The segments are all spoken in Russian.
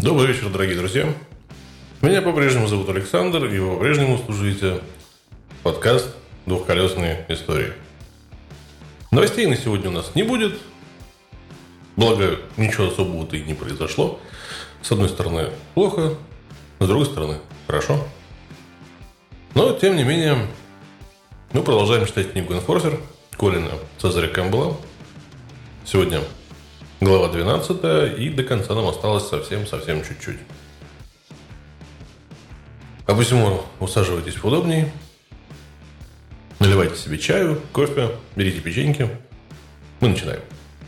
Добрый вечер, дорогие друзья. Меня по-прежнему зовут Александр, и вы по-прежнему слушаете подкаст «Двухколесные истории». Новостей на сегодня у нас не будет. Благо, ничего особого-то и не произошло. С одной стороны, плохо, с другой стороны, хорошо. Но, тем не менее, мы продолжаем читать книгу «Энфорсер» Колина Цезаря Кэмпбелла. Сегодня глава 12, и до конца нам осталось совсем чуть-чуть. А посему усаживайтесь поудобнее, наливайте себе чаю, кофе, берите печеньки. Мы начинаем.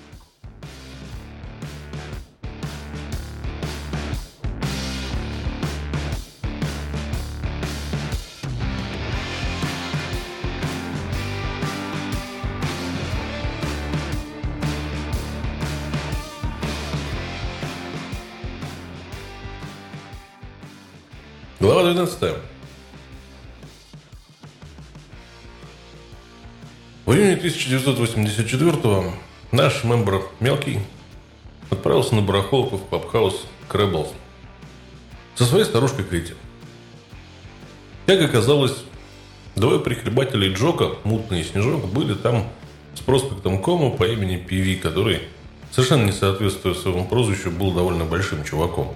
Глава 12. В июне 1984-го наш мембер Мелкий отправился на барахолку в клабхаус Крэбблс со своей старушкой Кэти. Как оказалось, двое прихлебателей Джока, Мутный и Снежок, были там с проспектом Кома по имени Пиви, который, совершенно не соответствуя своему прозвищу, был довольно большим чуваком.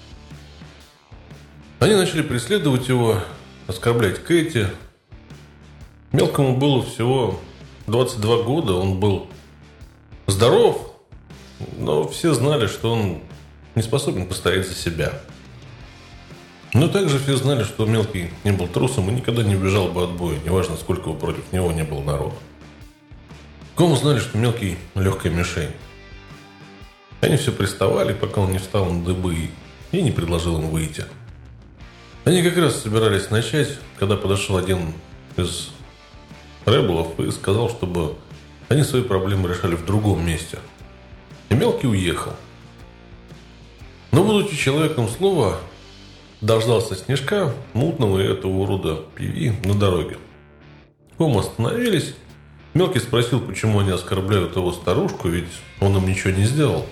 Они начали преследовать его, оскорблять Кэти. Мелкому было всего 22 года, он был здоров, но все знали, что он не способен постоять за себя. Но также все знали, что Мелкий не был трусом и никогда не убежал бы от боя, неважно, сколько бы против него не было народа. Кому знали, что Мелкий легкая мишень. Они все приставали, пока он не встал на дыбы и не предложил им выйти. Они как раз собирались начать, когда подошел один из ребелов и сказал, чтобы они свои проблемы решали в другом месте. И Мелкий уехал. Но, будучи человеком слова, дождался Снежка, Мутного и этого урода Пиви на дороге. Ком остановились. Мелкий спросил, почему они оскорбляют его старушку, ведь он им ничего не сделал.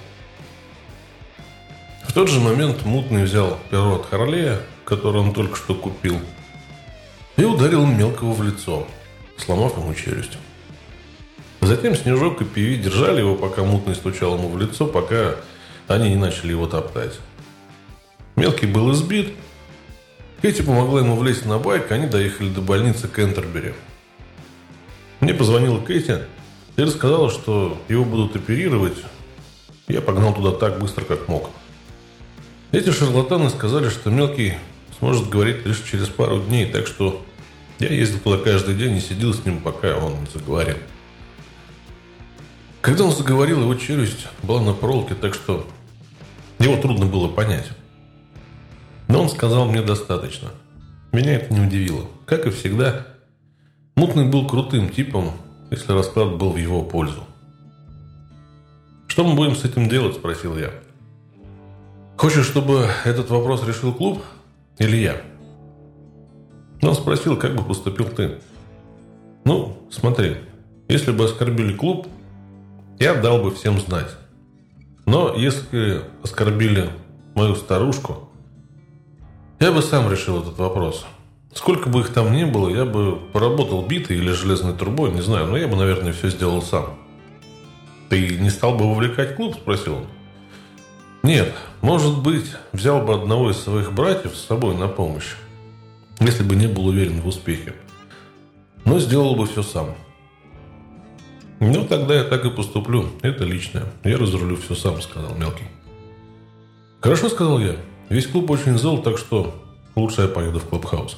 В тот же момент Мутный взял перо от Харлея, который он только что купил, и ударил Мелкого в лицо, сломав ему челюсть. Затем Снежок и Пиви держали его, пока Мутный стучал ему в лицо, пока они не начали его топтать. Мелкий был избит. Кэти помогла ему влезть на байк, они доехали до больницы Кентербери. Мне позвонила Кэти и рассказала, что его будут оперировать. Я погнал туда так быстро, как мог. Эти шарлатаны сказали, что Мелкий сможет говорить лишь через пару дней, так что я ездил туда каждый день и сидел с ним, пока он не заговорил. Когда он заговорил, его челюсть была на проволоке, так что его трудно было понять. Но он сказал мне достаточно. Меня это не удивило. Как и всегда, Мутный был крутым типом, если расклад был в его пользу. «Что мы будем с этим делать?» – спросил я. «Хочешь, чтобы этот вопрос решил клуб или я?» Он спросил, как бы поступил ты. «Ну, смотри, если бы оскорбили клуб, я дал бы всем знать. Но если оскорбили мою старушку, я бы сам решил этот вопрос. Сколько бы их там ни было, я бы поработал битой или железной трубой, не знаю, но я бы, наверное, все сделал сам». «Ты не стал бы вовлекать клуб?» – спросил он. «Нет, может быть, взял бы одного из своих братьев с собой на помощь, если бы не был уверен в успехе. Но сделал бы все сам». «Ну, тогда я так и поступлю. Это личное. Я разрулю все сам», — сказал Мелкий. «Хорошо», — сказал я. «Весь клуб очень зол, так что лучше я поеду в клабхаус».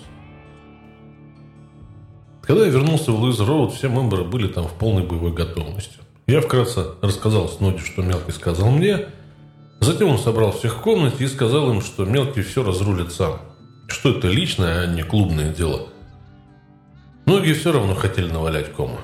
Когда я вернулся в Луиз-Роуд, все мемберы были там в полной боевой готовности. Я вкратце рассказал Сноди, что Мелкий сказал мне. Затем он собрал всех в комнате и сказал им, что Мелкий все разрулит сам. Что это личное, а не клубное дело. Многие все равно хотели навалять Кома.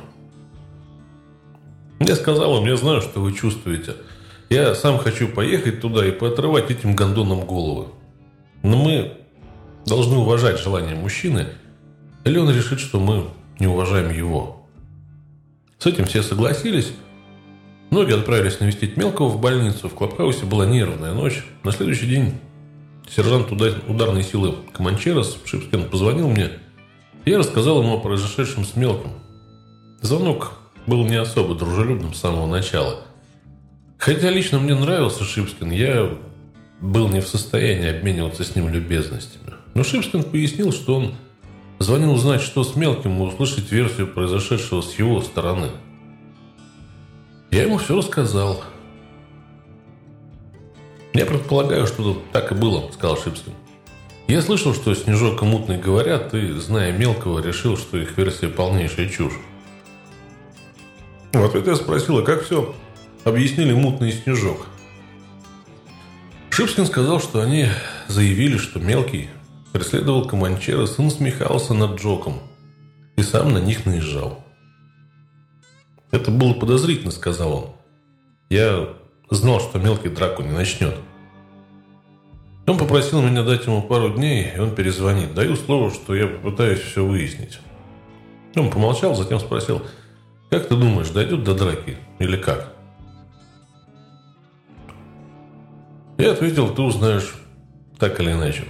Я сказал им: я знаю, что вы чувствуете. Я сам хочу поехать туда и поотрывать этим гондонам головы. Но мы должны уважать желание мужчины, или он решит, что мы не уважаем его. С этим все согласились. Многие отправились навестить Мелкого в больницу. В клабхаусе была нервная ночь. На следующий день сержант ударной силы Команчерос Шипскин позвонил мне, и я рассказал ему о произошедшем с Мелким. Звонок был не особо дружелюбным с самого начала. Хотя лично мне нравился Шипскин, я был не в состоянии обмениваться с ним любезностями. Но Шипскин пояснил, что он звонил узнать, что с Мелким, и услышать версию произошедшего с его стороны. Я ему все рассказал. «Я предполагаю, что так и было», — сказал Шипскин. «Я слышал, что Снежок и Мутный говорят, и, зная Мелкого, решил, что их версия полнейшая чушь». В ответ я спросил, а как все объяснили Мутный и Снежок? Шипскин сказал, что они заявили, что Мелкий преследовал Команчерос и насмехался над Джоком, и сам на них наезжал. «Это было подозрительно», — сказал он. «Я знал, что Мелкий драку не начнет». Он попросил меня дать ему пару дней, и он перезвонит. Даю слово, что я попытаюсь все выяснить. Он помолчал, затем спросил, как ты думаешь, дойдет до драки или как? Я ответил, ты узнаешь так или иначе.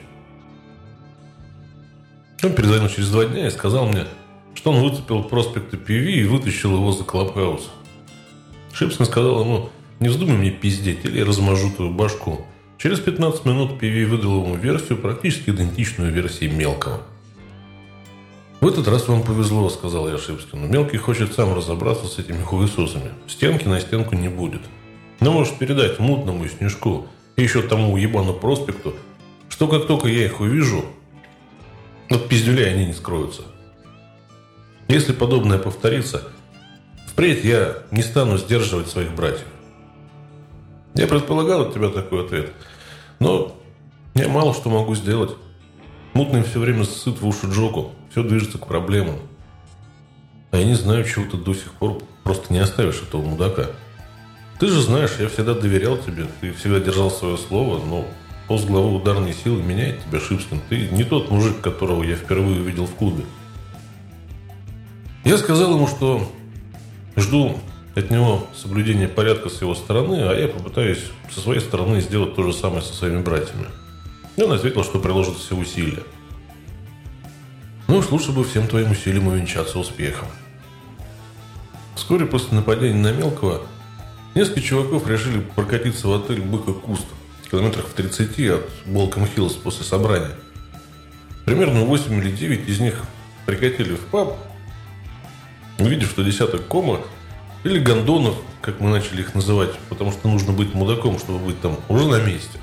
Он перезвонил через 2 дня и сказал мне, что он выцепил проспекта Пиви и вытащил его за Клабхаус. Шипскин сказал ему, не вздумай мне пиздеть, или я размажу твою башку. Через 15 минут Пиви выдал ему версию, практически идентичную версии Мелкого. «В этот раз вам повезло», — сказал я Шипскину. «Мелкий хочет сам разобраться с этими хуесосами. Стенки на стенку не будет. Но можешь передать Мутному и Снежку, и еще тому уебану проспекту, что как только я их увижу, от пиздюлей они не скроются. Если подобное повторится, впредь я не стану сдерживать своих братьев». Я предполагал от тебя такой ответ, но я мало что могу сделать. Мутный все время ссыт в уши Джоку, все движется к проблемам. А я не знаю, чего ты до сих пор просто не оставишь этого мудака. Ты же знаешь, я всегда доверял тебе, ты всегда держал свое слово, но пост главы ударной силы меняет тебя, Шипскин. Ты не тот мужик, которого я впервые увидел в клубе. Я сказал ему, что жду от него соблюдения порядка с его стороны, а я попытаюсь со своей стороны сделать то же самое со своими братьями. И он ответил, что приложит все усилия. Ну уж лучше бы всем твоим усилиям увенчаться успехом. Вскоре после нападения на Мелкого несколько чуваков решили прокатиться в отель «Бык и Куст» в километрах в 30 от Болком-Хиллз после собрания. Примерно 8 или 9 из них прикатили в паб, увидев, что десяток кома или гондонов, как мы начали их называть, потому что нужно быть мудаком, чтобы быть там, уже на месте.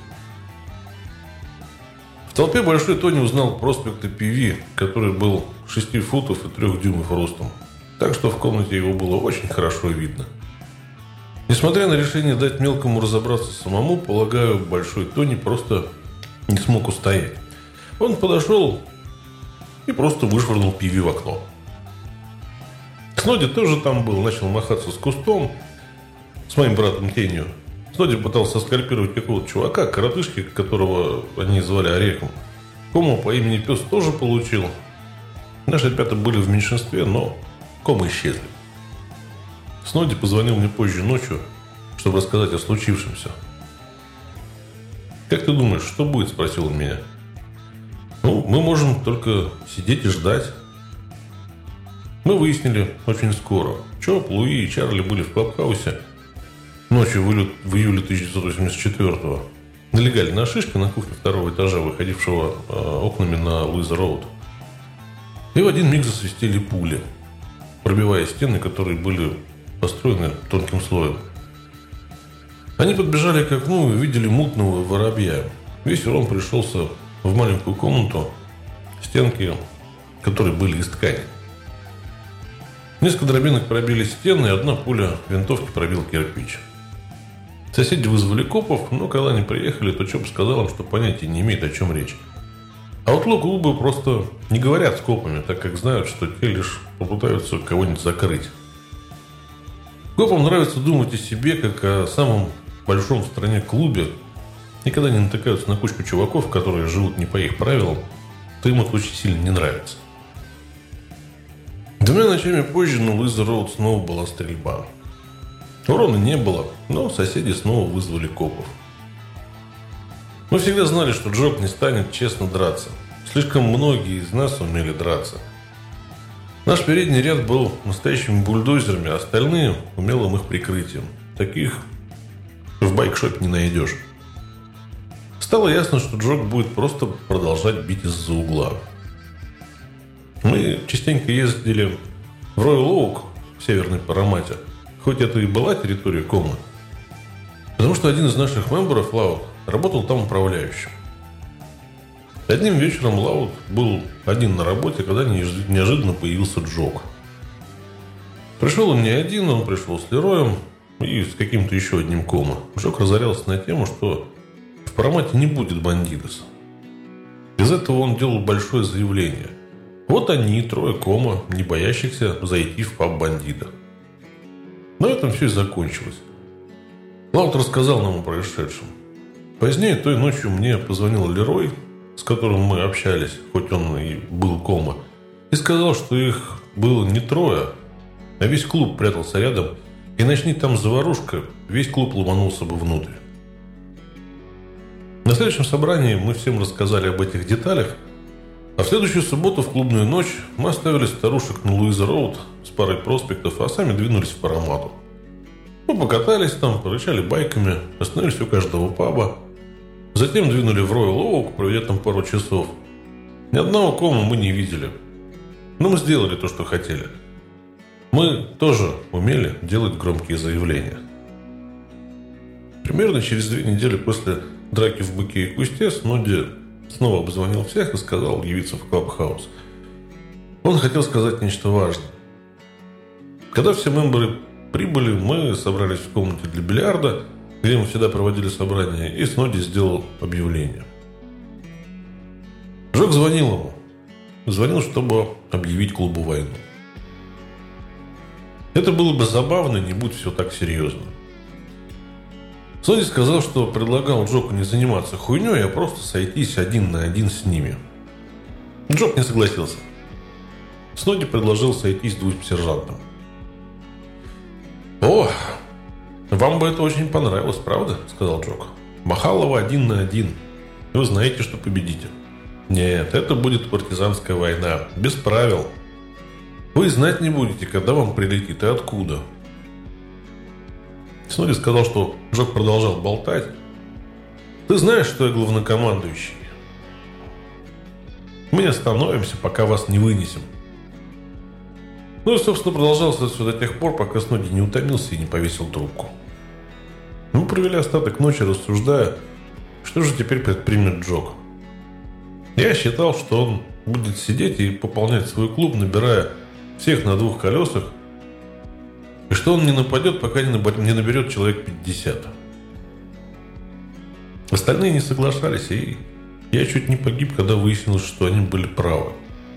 В толпе Большой Тони узнал проспекта Пиви, который был 6 футов и 3 дюймов ростом. Так что в комнате его было очень хорошо видно. Несмотря на решение дать Мелкому разобраться самому, полагаю, Большой Тони просто не смог устоять. Он подошел и просто вышвырнул Пиви в окно. Сноди тоже там был, начал махаться с Кустом, с моим братом Тенью. Сноди пытался скальпировать какого-то чувака, коротышки, которого они звали Орехом. Кому по имени Пес тоже получил. Наши ребята были в меньшинстве, но комы исчезли. Сноди позвонил мне позже ночью, чтобы рассказать о случившемся. «Как ты думаешь, что будет?» – спросил он меня. «Ну, мы можем только сидеть и ждать». Мы выяснили очень скоро. Чоп, Луи и Чарли были в Клабхаусе ночью в июле 1984-го. Налегали на шишки на кухне 2-го этажа, выходившего окнами на Луиза-Роуд. И в один миг засвистели пули, пробивая стены, которые были построены тонким слоем. Они подбежали к окну и увидели Мутного воробья. Весь урон пришелся в маленькую комнату, стенки которой были из ткани. Несколько дробинок пробили стены, и одна пуля винтовки пробила кирпич. Соседи вызвали копов, но когда они приехали, то Чоп сказал им, что понятия не имеет, о чем речь. А вот клубы просто не говорят с копами, так как знают, что те лишь попытаются кого-нибудь закрыть. Копам нравится думать о себе, как о самом большом в стране клубе, и когда они натыкаются на кучку чуваков, которые живут не по их правилам, то им это очень сильно не нравится. 2 ночами позже на Луиза-Роуд снова была стрельба. Урона не было, но соседи снова вызвали копов. Мы всегда знали, что Джок не станет честно драться. Слишком многие из нас умели драться. Наш передний ряд был настоящими бульдозерами, а остальные – умелым их прикрытием. Таких в байк-шопе не найдешь. Стало ясно, что Джок будет просто продолжать бить из-за угла. Мы частенько ездили в Роял Оук в Северной Парамате, хоть это и была территория Комы, потому что один из наших мемберов, Лаут, работал там управляющим. Одним вечером Лаут был один на работе, когда неожиданно появился Джок. Пришел он не один, он пришел с Лероем и с каким-то еще одним Кома. Джок разорялся на тему, что в Парамате не будет бандитов. Из этого он делал большое заявление. Вот они, трое Кома, не боящихся зайти в паб бандита. На этом все и закончилось. Лаут рассказал нам о происшедшем. Позднее той ночью мне позвонил Лерой, с которым мы общались, хоть он и был Кома, и сказал, что их было не трое, а весь клуб прятался рядом, и начни там заварушка, весь клуб ломанулся бы внутрь. На следующем собрании мы всем рассказали об этих деталях, а в следующую субботу в клубную ночь мы оставили старушек на Луиза-Роуд с парой проспектов, а сами двинулись в Парамату. Мы покатались там, порычали байками, остановились у каждого паба. Затем двинули в Роял Оук, проведя там пару часов. Ни одного Кома мы не видели. Но мы сделали то, что хотели. Мы тоже умели делать громкие заявления. Примерно через 2 недели после драки в Быке и Кусте Сноди снова обзвонил всех и сказал явиться в Клабхаус. Он хотел сказать нечто важное. Когда все мемберы прибыли, мы собрались в комнате для бильярда, где мы всегда проводили собрания, и Сноди сделал объявление. Джок звонил ему. Звонил, чтобы объявить клубу войну. Это было бы забавно, не будь все так серьезно. Сноди сказал, что предлагал Джоку не заниматься хуйней, а просто сойтись 1 на 1 с ними. Джок не согласился. Сноди предложил сойтись с 2 сержантом. «О, вам бы это очень понравилось, правда?» – сказал Джок. «Махалова 1 на 1. Вы знаете, что победите». «Нет, это будет партизанская война. Без правил. Вы знать не будете, когда вам прилетит и откуда». Сноди сказал, что Джок продолжал болтать. «Ты знаешь, что я главнокомандующий? Мы не остановимся, пока вас не вынесем». Ну и, собственно, продолжалось это все до тех пор, пока Сноди не утомился и не повесил трубку. Мы провели остаток ночи, рассуждая, что же теперь предпримет Джок. Я считал, что он будет сидеть и пополнять свой клуб, набирая всех на 2 колесах, и что он не нападет, пока не наберет человек 50. Остальные не соглашались, и я чуть не погиб, когда выяснилось, что они были правы.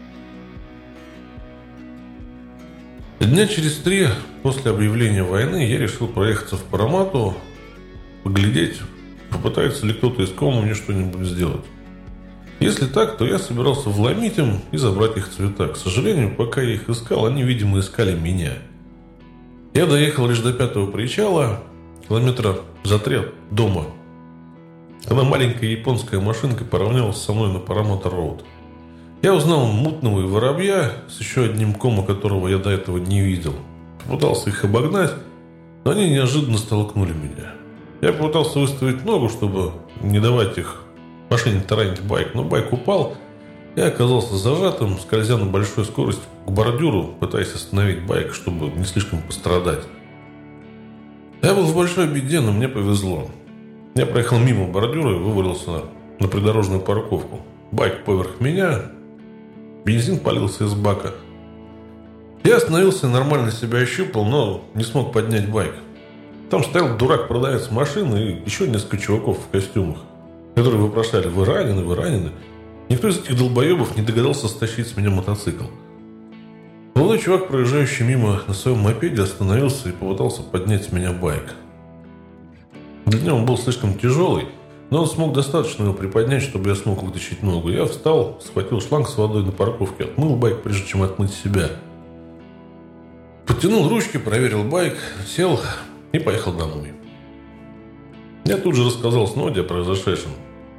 Дня через 3 после объявления войны я решил проехаться в Парамату, поглядеть, попытается ли кто-то из Кома мне что-нибудь сделать. Если так, то я собирался вломить им и забрать их цвета. К сожалению, пока я их искал, они, видимо, искали меня. Я доехал лишь до 5-го причала, километра за 3 от дома, когда маленькая японская машинка поравнялась со мной на Парамата-Роуд. Я узнал мутного и воробья с еще одним Кома, которого я до этого не видел. Попытался их обогнать, но они неожиданно столкнули меня. Я попытался выставить ногу, чтобы не давать их машине таранить байк, но байк упал. Я оказался зажатым, скользя на большой скорости к бордюру, пытаясь остановить байк, чтобы не слишком пострадать. Я был в большой беде, но мне повезло. Я проехал мимо бордюра и вывалился на придорожную парковку. Байк поверх меня, бензин полился из бака. Я остановился и нормально себя ощупал, но не смог поднять байк. Там стоял дурак-продавец машины и еще несколько чуваков в костюмах, которые вопрошали: «Вы ранены? Вы ранены?» Никто из этих долбоебов не догадался стащить с меня мотоцикл. Молодой чувак, проезжающий мимо на своем мопеде, остановился и попытался поднять с меня байк. Для него он был слишком тяжелый, но он смог достаточно его приподнять, чтобы я смог вытащить ногу. Я встал, схватил шланг с водой на парковке, отмыл байк, прежде чем отмыть себя. Подтянул ручки, проверил байк, сел и поехал домой. Я тут же рассказал Сноди о произошедшем.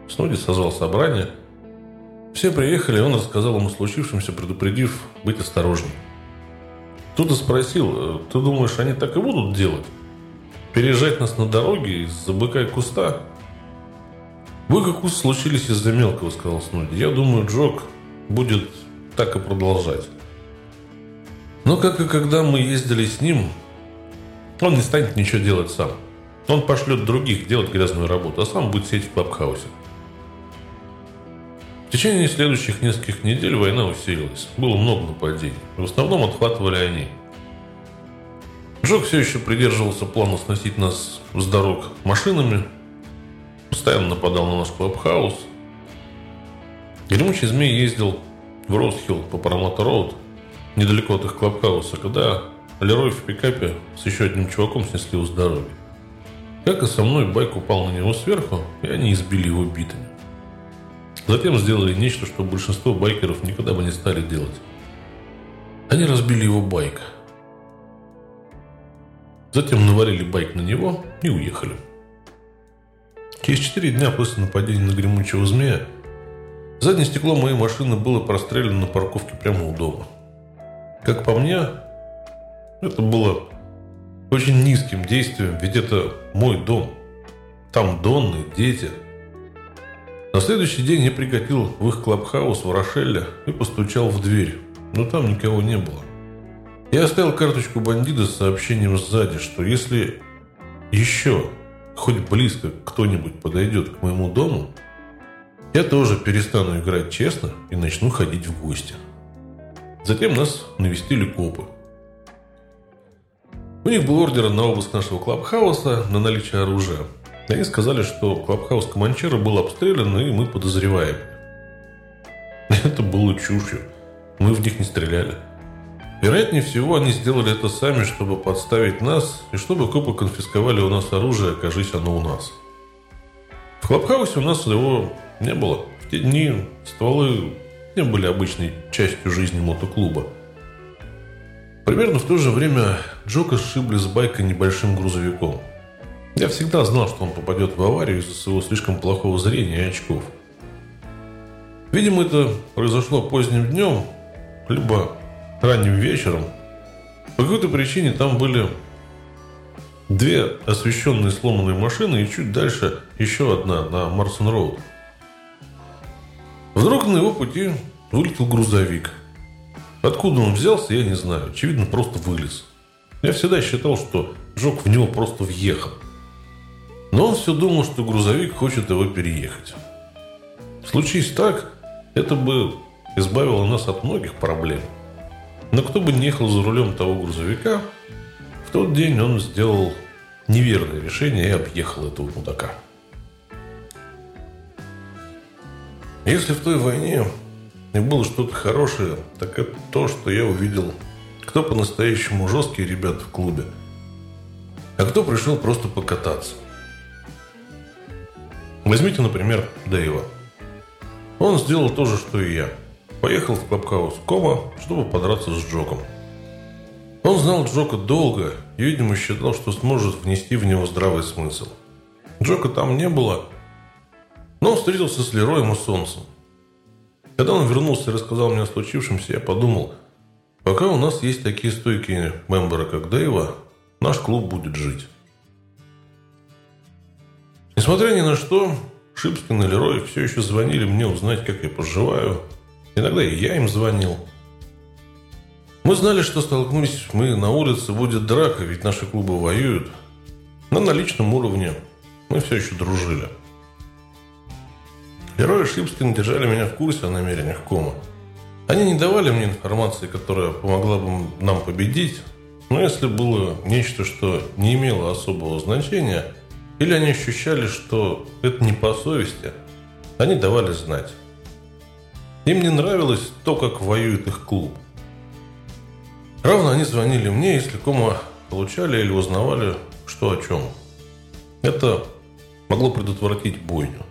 Снуди созвал собрание. Все приехали, он рассказал им о случившемся, предупредив быть осторожнее. Кто-то спросил: ты думаешь, они так и будут делать? Переезжать нас на дороге из-за быка и куста? Бык и куст случились из-за мелкого, сказал Снуди. Я думаю, Джок будет так и продолжать. Но как и когда мы ездили с ним, он не станет ничего делать сам. Он пошлет других делать грязную работу, а сам будет сидеть в клабхаусе. В течение следующих нескольких недель война усилилась. Было много нападений. В основном отхватывали они. Джок все еще придерживался плана сносить нас с дорог машинами. Постоянно нападал на наш клабхаус. Гремучий змей ездил в Роуз-Хилл по Парамата-Роуд, недалеко от их клабхауса, когда Лерой в пикапе с еще одним чуваком снесли его с дороги. Как и со мной, байк упал на него сверху, и они избили его битами. Затем сделали нечто, что большинство байкеров никогда бы не стали делать. Они разбили его байк. Затем навалили байк на него и уехали. Через 4 дня после нападения на гремучего змея заднее стекло моей машины было прострелено на парковке прямо у дома. Как по мне, это было очень низким действием, ведь это мой дом. Там Донны, дети. На следующий день я прикатил в их клабхаус в Рошелле и постучал в дверь, но там никого не было. Я оставил карточку бандита с сообщением сзади, что если еще хоть близко кто-нибудь подойдет к моему дому, я тоже перестану играть честно и начну ходить в гости. Затем нас навестили копы. У них был ордер на обыск нашего клабхауса на наличие оружия. Они сказали, что клабхаус Команчера был обстрелян, и мы подозреваем. Это было чушью. Мы в них не стреляли. Вероятнее всего, они сделали это сами, чтобы подставить нас, и чтобы копы конфисковали у нас оружие, окажись оно у нас. В клабхаусе у нас его не было. В те дни стволы не были обычной частью жизни мотоклуба. Примерно в то же время Джока сшибли с байка небольшим грузовиком. Я всегда знал, что он попадет в аварию из-за своего слишком плохого зрения и очков. Видимо, это произошло поздним днем, либо ранним вечером. По какой-то причине там были 2 освещенные сломанные машины и чуть дальше еще одна на Марсон-Роуд. Вдруг на его пути вылетел грузовик. Откуда он взялся, я не знаю. Очевидно, просто вылез. Я всегда считал, что Джок в него просто въехал. Но он все думал, что грузовик хочет его переехать. Случись так, это бы избавило нас от многих проблем. Но кто бы не ехал за рулем того грузовика, в тот день он сделал неверное решение и объехал этого мудака. Если в той войне и было что-то хорошее, так это то, что я увидел, кто по-настоящему жесткие ребята в клубе, а кто пришел просто покататься. Возьмите, например, Дэйва. Он сделал то же, что и я. Поехал в клабхаус Кома, чтобы подраться с Джоком. Он знал Джока долго и, видимо, считал, что сможет внести в него здравый смысл. Джока там не было, но он встретился с Лероем и Солнцем. Когда он вернулся и рассказал мне о случившемся, я подумал, пока у нас есть такие стойкие мемберы, как Дэйва, наш клуб будет жить. Несмотря ни на что, Шипскин и Лерой все еще звонили мне узнать, как я поживаю. Иногда и я им звонил. Мы знали, что столкнулись мы на улице, будет драка, ведь наши клубы воюют. Но на личном уровне мы все еще дружили. Лерой и Шипскин держали меня в курсе о намерениях Кома. Они не давали мне информации, которая помогла бы нам победить, но если было нечто, что не имело особого значения, или они ощущали, что это не по совести, они давали знать. Им не нравилось то, как воюет их клуб. Равно они звонили мне, если Кома получали или узнавали, что о чем. Это могло предотвратить бойню.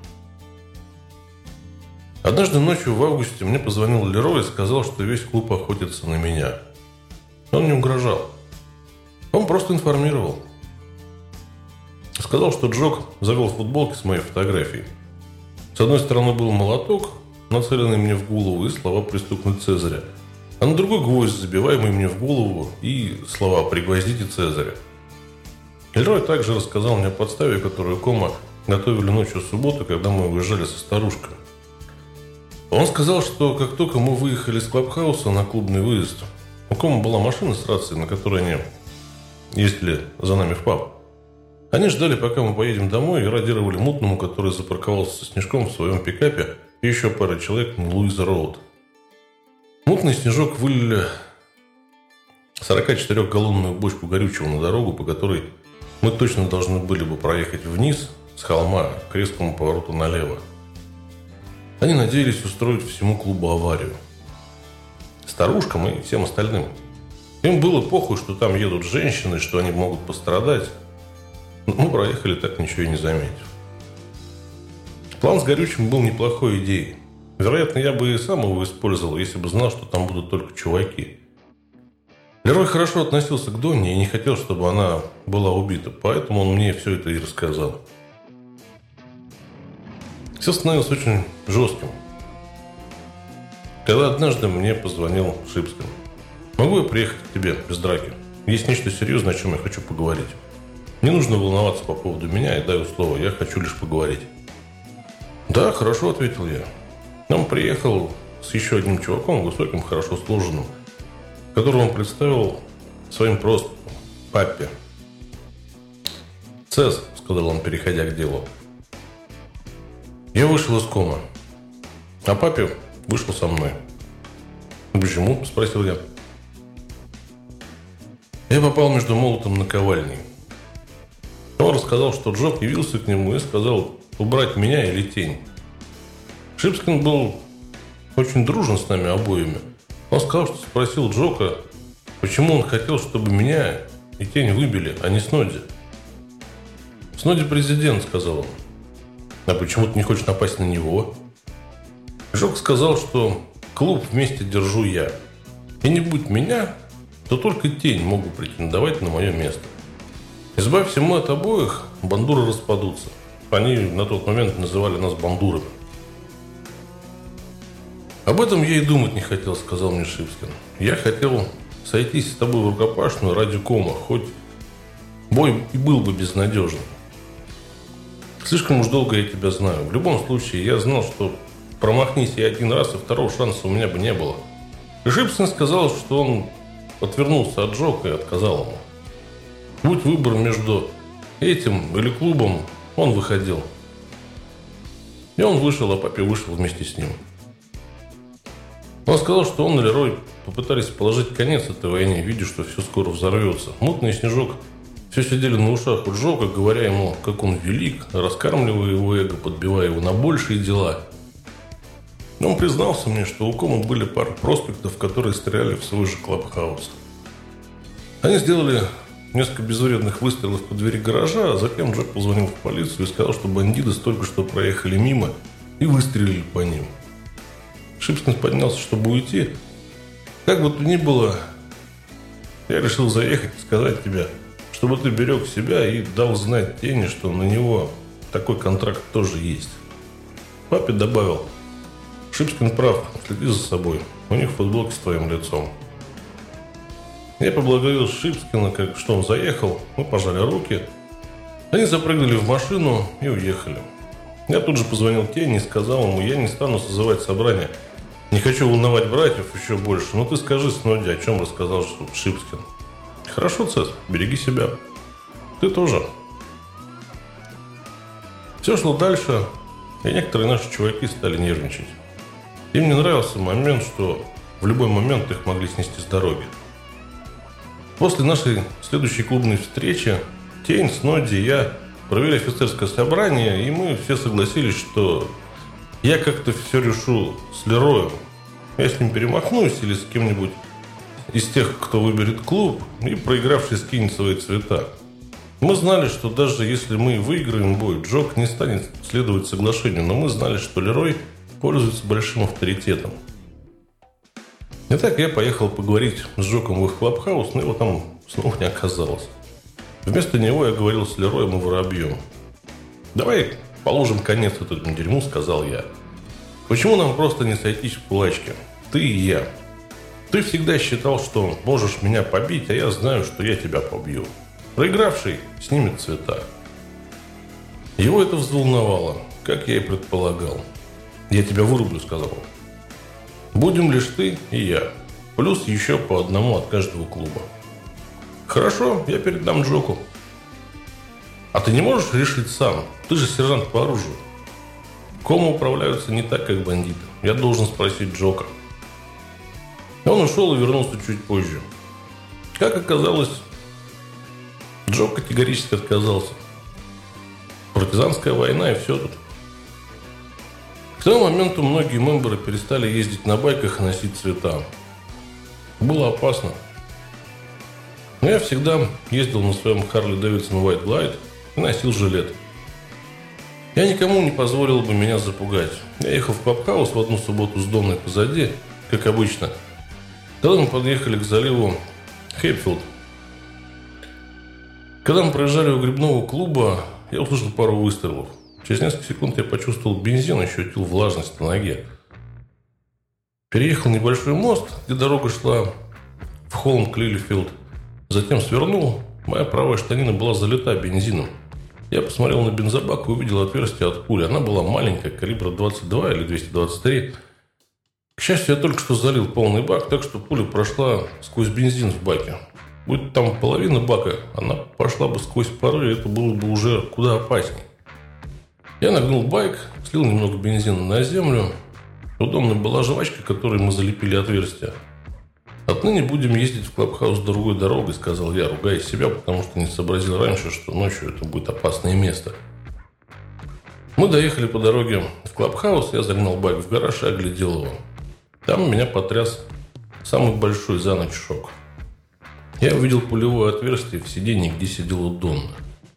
Однажды ночью в августе мне позвонил Лерой и сказал, что весь клуб охотится на меня. Он не угрожал. Он просто информировал. Сказал, что Джок завел футболки с моей фотографией. С одной стороны был молоток, нацеленный мне в голову, и слова «пристукнуть Цезаря». А на другой гвоздь, забиваемый мне в голову, и слова «пригвоздите Цезаря». Лерой также рассказал мне о подставе, которую Кома готовили ночью в субботу, когда мы уезжали со старушкой. Он сказал, что как только мы выехали с клабхауса на клубный выезд, у Кома была машина с рацией, на которой они ездили за нами в паб. Они ждали, пока мы поедем домой, и радировали мутному, который запарковался со Снежком в своем пикапе, и еще пара человек на Луиза Роуд. Мутный Снежок вылили 44-галлонную бочку горючего на дорогу, по которой мы точно должны были бы проехать вниз с холма к резкому повороту налево. Они надеялись устроить всему клубу аварию. Старушкам и всем остальным. Им было похуй, что там едут женщины, что они могут пострадать. Но мы проехали так, ничего и не заметив. План с горючим был неплохой идеей. Вероятно, я бы и сам его использовал, если бы знал, что там будут только чуваки. Лерой хорошо относился к Донне и не хотел, чтобы она была убита, поэтому он мне все это и рассказал. Все становилось очень жестким. Когда однажды мне позвонил Шипскин. «Могу я приехать к тебе без драки? Есть нечто серьезное, о чем я хочу поговорить. Не нужно волноваться по поводу меня, и даю слово, я хочу лишь поговорить». «Да, хорошо», — ответил я. Он приехал с еще одним чуваком, высоким, хорошо сложенным, которого он представил своим проспектом — папе. «Цез», — сказал он, переходя к делу. Я вышел из кома, а папе вышел со мной. «Почему?» – спросил я. Я попал между молотом и наковальней. Он рассказал, что Джок явился к нему и сказал убрать меня или тень. Шипскин был очень дружен с нами обоими. Он сказал, что спросил Джока, почему он хотел, чтобы меня и тень выбили, а не Снодди. «Снодди президент», – сказал он. «А почему ты не хочешь напасть на него?» Джок сказал, что клуб вместе держу я. И не будь меня, то только тень мог бы претендовать на мое место. Избавься мы от обоих, бандуры распадутся. Они на тот момент называли нас бандурами. «Об этом я и думать не хотел», — сказал мне Шипскин. «Я хотел сойтись с тобой в рукопашную ради кома, хоть бой и был бы безнадежным. Слишком уж долго я тебя знаю. В любом случае, я знал, что промахнись я один раз, и второго шанса у меня бы не было». И Шипскин сказал, что он отвернулся от Джока и отказал ему. Будь выбор между этим или клубом, он выходил. И он вышел, а папе вышел вместе с ним. Он сказал, что он и Лерой попытались положить конец этой войне, видя, что все скоро взорвется. Мутный Снежок все сидели на ушах у Джока, говоря ему, как он велик, раскармливая его эго, подбивая его на большие дела. Но он признался мне, что у Кома были пара проспектов, которые стреляли в свой же клабхаус. Они сделали несколько безвредных выстрелов по двери гаража, а затем Джок позвонил в полицию и сказал, что бандиты только что проехали мимо и выстрелили по ним. Шипскин поднялся, чтобы уйти. Как бы то ни было, я решил заехать и сказать тебе, чтобы ты берег себя и дал знать Тени, что на него такой контракт тоже есть. Папе добавил: Шипскин прав, следи за собой, у них футболки с твоим лицом. Я поблагодарил Шипскина, что он заехал, мы пожали руки. Они запрыгнули в машину и уехали. Я тут же позвонил Тени и сказал ему: я не стану созывать собрание. Не хочу волновать братьев еще больше, но ты скажи Снодди, о чем рассказал Шипскин. Хорошо, Цез, береги себя. Ты тоже. Все шло дальше, и некоторые наши чуваки стали нервничать. Им не нравился момент, что в любой момент их могли снести с дороги. После нашей следующей клубной встречи Тень, Снодди и я провели офицерское собрание, и мы все согласились, что я как-то все решу с Лероем. Я с ним перемахнусь или с кем-нибудь из тех, кто выберет клуб, и проигравший скинет свои цвета. Мы знали, что даже если мы выиграем бой, Джок не станет следовать соглашению, но мы знали, что Лерой пользуется большим авторитетом. Итак, я поехал поговорить с Джоком в их клабхаус, но его там снова не оказалось. Вместо него я говорил с Лероем и Воробьем. «Давай положим конец этому дерьму», — сказал я. «Почему нам просто не сойтись в кулачке? Ты и я. Ты всегда считал, что можешь меня побить, а я знаю, что я тебя побью. Проигравший снимет цвета». Его это взволновало, как я и предполагал. «Я тебя вырублю», — сказал он. «Будем лишь ты и я. Плюс еще по одному от каждого клуба». «Хорошо, я передам Джоку». «А ты не можешь решить сам? Ты же сержант по оружию». «Комы управляются не так, как бандиты. Я должен спросить Джока». Он ушел и вернулся чуть позже. Как оказалось, Джок категорически отказался. Партизанская война и все тут. К тому моменту многие мемберы перестали ездить на байках и носить цвета. Было опасно. Но я всегда ездил на своем Harley Davidson White Glide и носил жилет. Я никому не позволил бы меня запугать. Я ехал в клабхаус в одну субботу с Донной позади, как обычно. Когда мы подъехали к заливу Хейпфилд. Когда мы проезжали у грибного клуба, я услышал пару выстрелов. Через несколько секунд я почувствовал бензин и ощутил влажность на ноге. Переехал небольшой мост, где дорога шла в холм Клилифилд. Затем свернул. Моя правая штанина была залита бензином. Я посмотрел на бензобак и увидел отверстие от пули. Она была маленькая, калибра 22 или 223. К счастью, я только что залил полный бак, так что пуля прошла сквозь бензин в баке. Будь там половина бака, она пошла бы сквозь пары, и это было бы уже куда опаснее. Я нагнул байк, слил немного бензина на землю. Удобно была жвачка, которой мы залепили отверстие. «Отныне будем ездить в клабхаус другой дорогой», — сказал я, ругая себя, потому что не сообразил раньше, что ночью это будет опасное место. Мы доехали по дороге в клабхаус, я загнал байк в гараж и оглядел его. Там меня потряс самый большой за ночь шок. Я увидел пулевое отверстие в сиденье, где сидела Донна.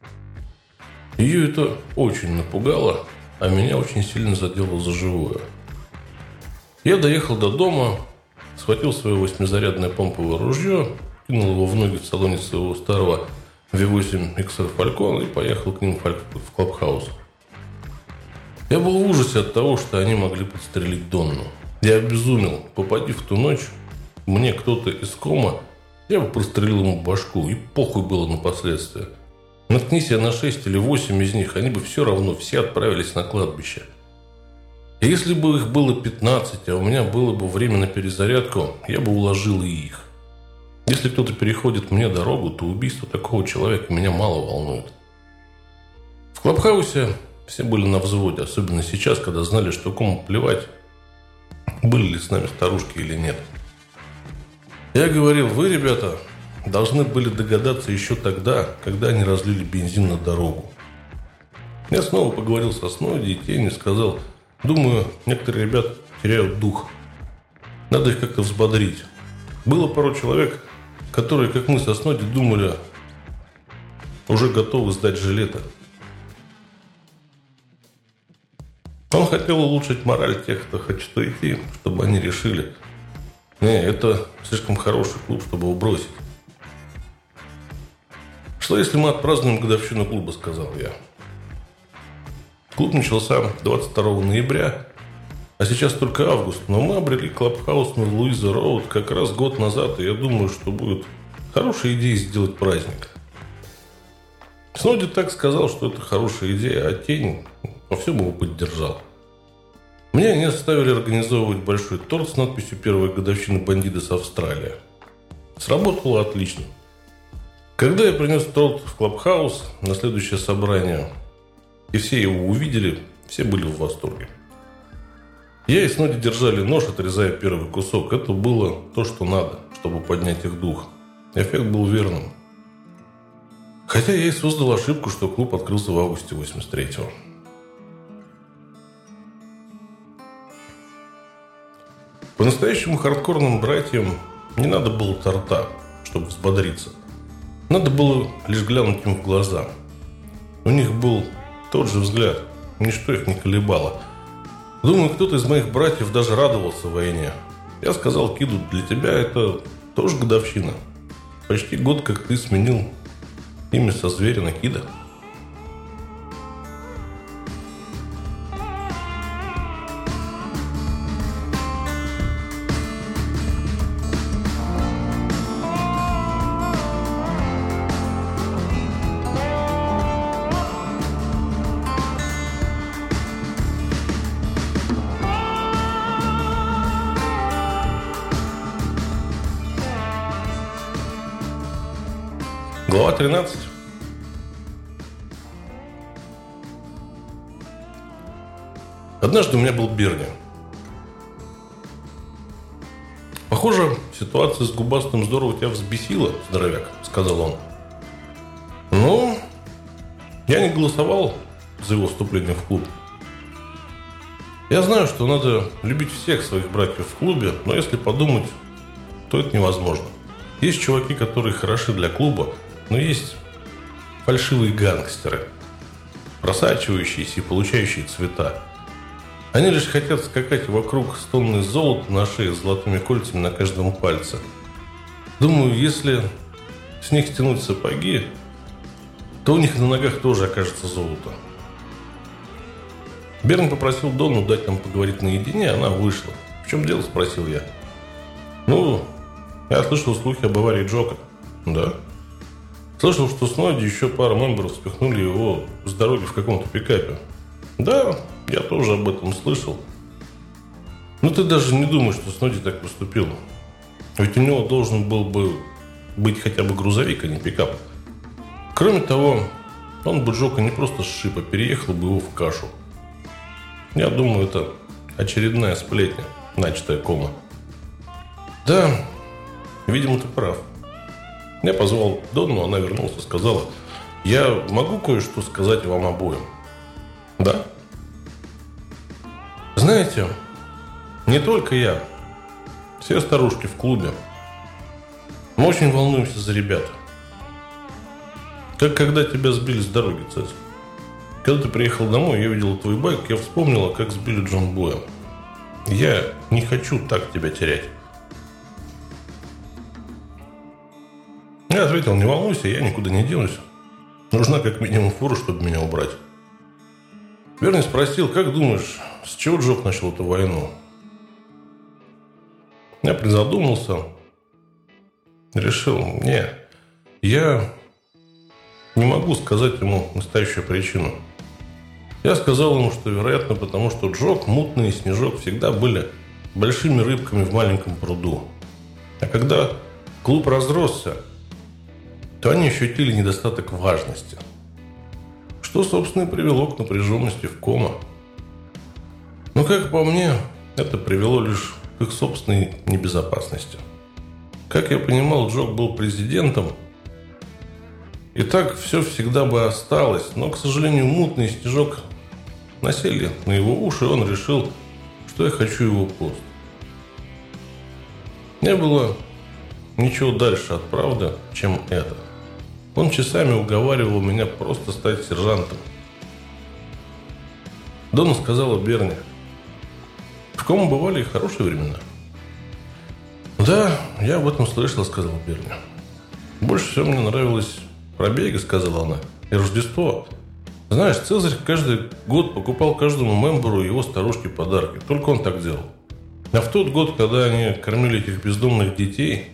Ее это очень напугало, а меня очень сильно задело за живое. Я доехал до дома, схватил свое 8-зарядное помповое ружье, кинул его в ноги в салоне своего старого V8 XR Falcon и поехал к ним в клабхаус. Я был в ужасе от того, что они могли подстрелить Донну. Я обезумел. Попади в ту ночь мне кто-то из кома, я бы прострелил ему башку, и похуй было на последствия. Наткнись я на 6 или 8 из них, они бы все равно все отправились на кладбище. И если бы их было 15, а у меня было бы время на перезарядку, я бы уложил и их. Если кто-то переходит мне дорогу, то убийство такого человека меня мало волнует. В клабхаусе все были на взводе, особенно сейчас, когда знали, что кому плевать, были ли с нами старушки или нет. Я говорил: вы, ребята, должны были догадаться еще тогда, когда они разлили бензин на дорогу. Я снова поговорил со Сноуди и Тенни, сказал: думаю, некоторые ребят теряют дух. Надо их как-то взбодрить. Было пару человек, которые, как мы со Сноуди, думали, уже готовы сдать жилеты. Он хотел улучшить мораль тех, кто хочет уйти, чтобы они решили: не, это слишком хороший клуб, чтобы его бросить. «Что, если мы отпразднуем годовщину клуба?» – сказал я. Клуб начался 22 ноября, а сейчас только август, но мы обрели клабхаус на Луиза Роуд как раз год назад, и я думаю, что будет хорошая идея сделать праздник. Сноуди так сказал, что это хорошая идея, а Тень во всем его поддержал. Мне они оставили организовывать большой торт с надписью «Первая годовщина Бандидос Австралия». Сработало отлично. Когда я принес торт в клабхаус на следующее собрание, и все его увидели, все были в восторге. Я и Сноуди держали нож, отрезая первый кусок. Это было то, что надо, чтобы поднять их дух. Эффект был верным. Хотя я и создал ошибку, что клуб открылся в августе 83-го. По-настоящему хардкорным братьям не надо было торта, чтобы взбодриться. Надо было лишь глянуть им в глаза. У них был тот же взгляд, ничто их не колебало. Думаю, кто-то из моих братьев даже радовался войне. Я сказал Киду: для тебя это тоже годовщина. Почти год, как ты сменил имя со зверя на Кида. Глава 13. Однажды у меня был Берни. «Похоже, ситуация с Губастым здорово тебя взбесила, здоровяк», — сказал он. «Ну, я не голосовал за его вступление в клуб. Я знаю, что надо любить всех своих братьев в клубе, но если подумать, то это невозможно. Есть чуваки, которые хороши для клуба, но есть фальшивые гангстеры, просачивающиеся и получающие цвета. Они лишь хотят скакать вокруг с тонной золота на шее с золотыми кольцами на каждом пальце. Думаю, если с них стянуть сапоги, то у них на ногах тоже окажется золото». Берни попросил Донну дать нам поговорить наедине, она вышла. «В чем дело?» – спросил я. «Ну, я слышал слухи об аварии Джока». «Да?» «Слышал, что с Ноди еще пара мемберов спихнули его с дороги в каком-то пикапе». «Да, я тоже об этом слышал. Но ты даже не думаешь, что Сноди так поступил. Ведь у него должен был бы быть хотя бы грузовик, а не пикап. Кроме того, он бы Джока не просто сшиб, а переехал бы его в кашу. Я думаю, это очередная сплетня, начатая кома». «Да, видимо, ты прав». Я позвал Донну, она вернулась и сказала: «Я могу кое-что сказать вам обоим?» «Да?» «Знаете, не только я, все старушки в клубе, мы очень волнуемся за ребят. Как когда тебя сбили с дороги, Цезарь. Когда ты приехал домой, я видел твой байк, я вспомнила, как сбили Джон Боя. Я не хочу так тебя терять». Я ответил: «Не волнуйся, я никуда не денусь. Нужна как минимум фура, чтобы меня убрать». Берни спросил: «Как думаешь, с чего Джок начал эту войну?» Я призадумался, решил: я не могу сказать ему настоящую причину. Я сказал ему, что вероятно потому, что Джок, Мутный и Снежок всегда были большими рыбками в маленьком пруду. А когда клуб разросся, то они ощутили недостаток важности, что, собственно, и привело к напряженности в кома. Но, как по мне, это привело лишь к их собственной небезопасности. Как я понимал, Джок был президентом, и так все всегда бы осталось, но, к сожалению, Мутный и Снежок насели на его уши, и он решил, что я хочу его пост. Не было ничего дальше от правды, чем это. Он часами уговаривал меня просто стать сержантом. Донна сказала Берни: «В кома бывали и хорошие времена». «Да, я об этом слышал», — сказал Берни. «Больше всего мне нравилось пробеги», — сказала она, — «и Рождество. Знаешь, Цезарь каждый год покупал каждому мемберу его старушке подарки. Только он так делал. А в тот год, когда они кормили этих бездомных детей,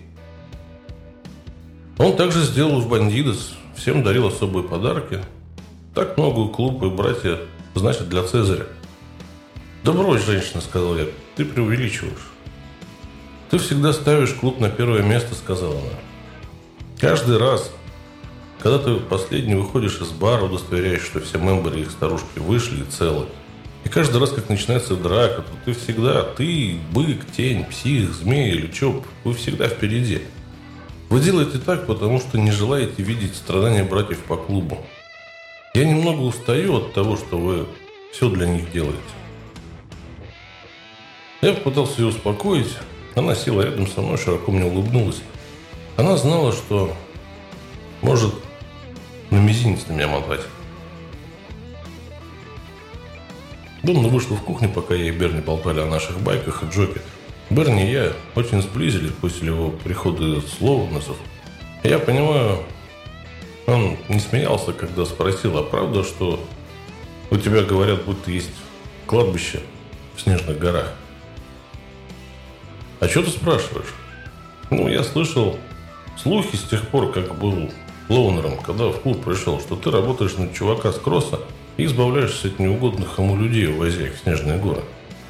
он также сделал в Бандидос, всем дарил особые подарки. Так много клуб и братья значит для Цезаря». «Да брось, женщина», — сказал я, — «ты преувеличиваешь». «Ты всегда ставишь клуб на первое место», — сказала она. «Каждый раз, когда ты последний выходишь из бара, удостоверяешь, что все мемберы и их старушки вышли целы, и каждый раз, как начинается драка, то ты всегда, ты, бык, тень, псих, змея или чоп, вы всегда впереди. Вы делаете так, потому что не желаете видеть страдания братьев по клубу. Я немного устаю от того, что вы все для них делаете». Я попытался ее успокоить. Она села рядом со мной, широко мне улыбнулась. Она знала, что может на мизинец на меня мотать. Донна вышла в кухню, пока я и Берни болтали о наших байках и Джоке. Берни и я очень сблизились после его прихода с Лоунесов. Я понимаю, он не смеялся, когда спросил: «А правда, что у тебя, говорят, будто есть кладбище в Снежных горах?» «А что ты спрашиваешь?» «Ну, я слышал слухи с тех пор, как был Лоунером, когда в клуб пришел, что ты работаешь на чувака с кросса и избавляешься от неугодных ему людей, увозя их в Снежные горы».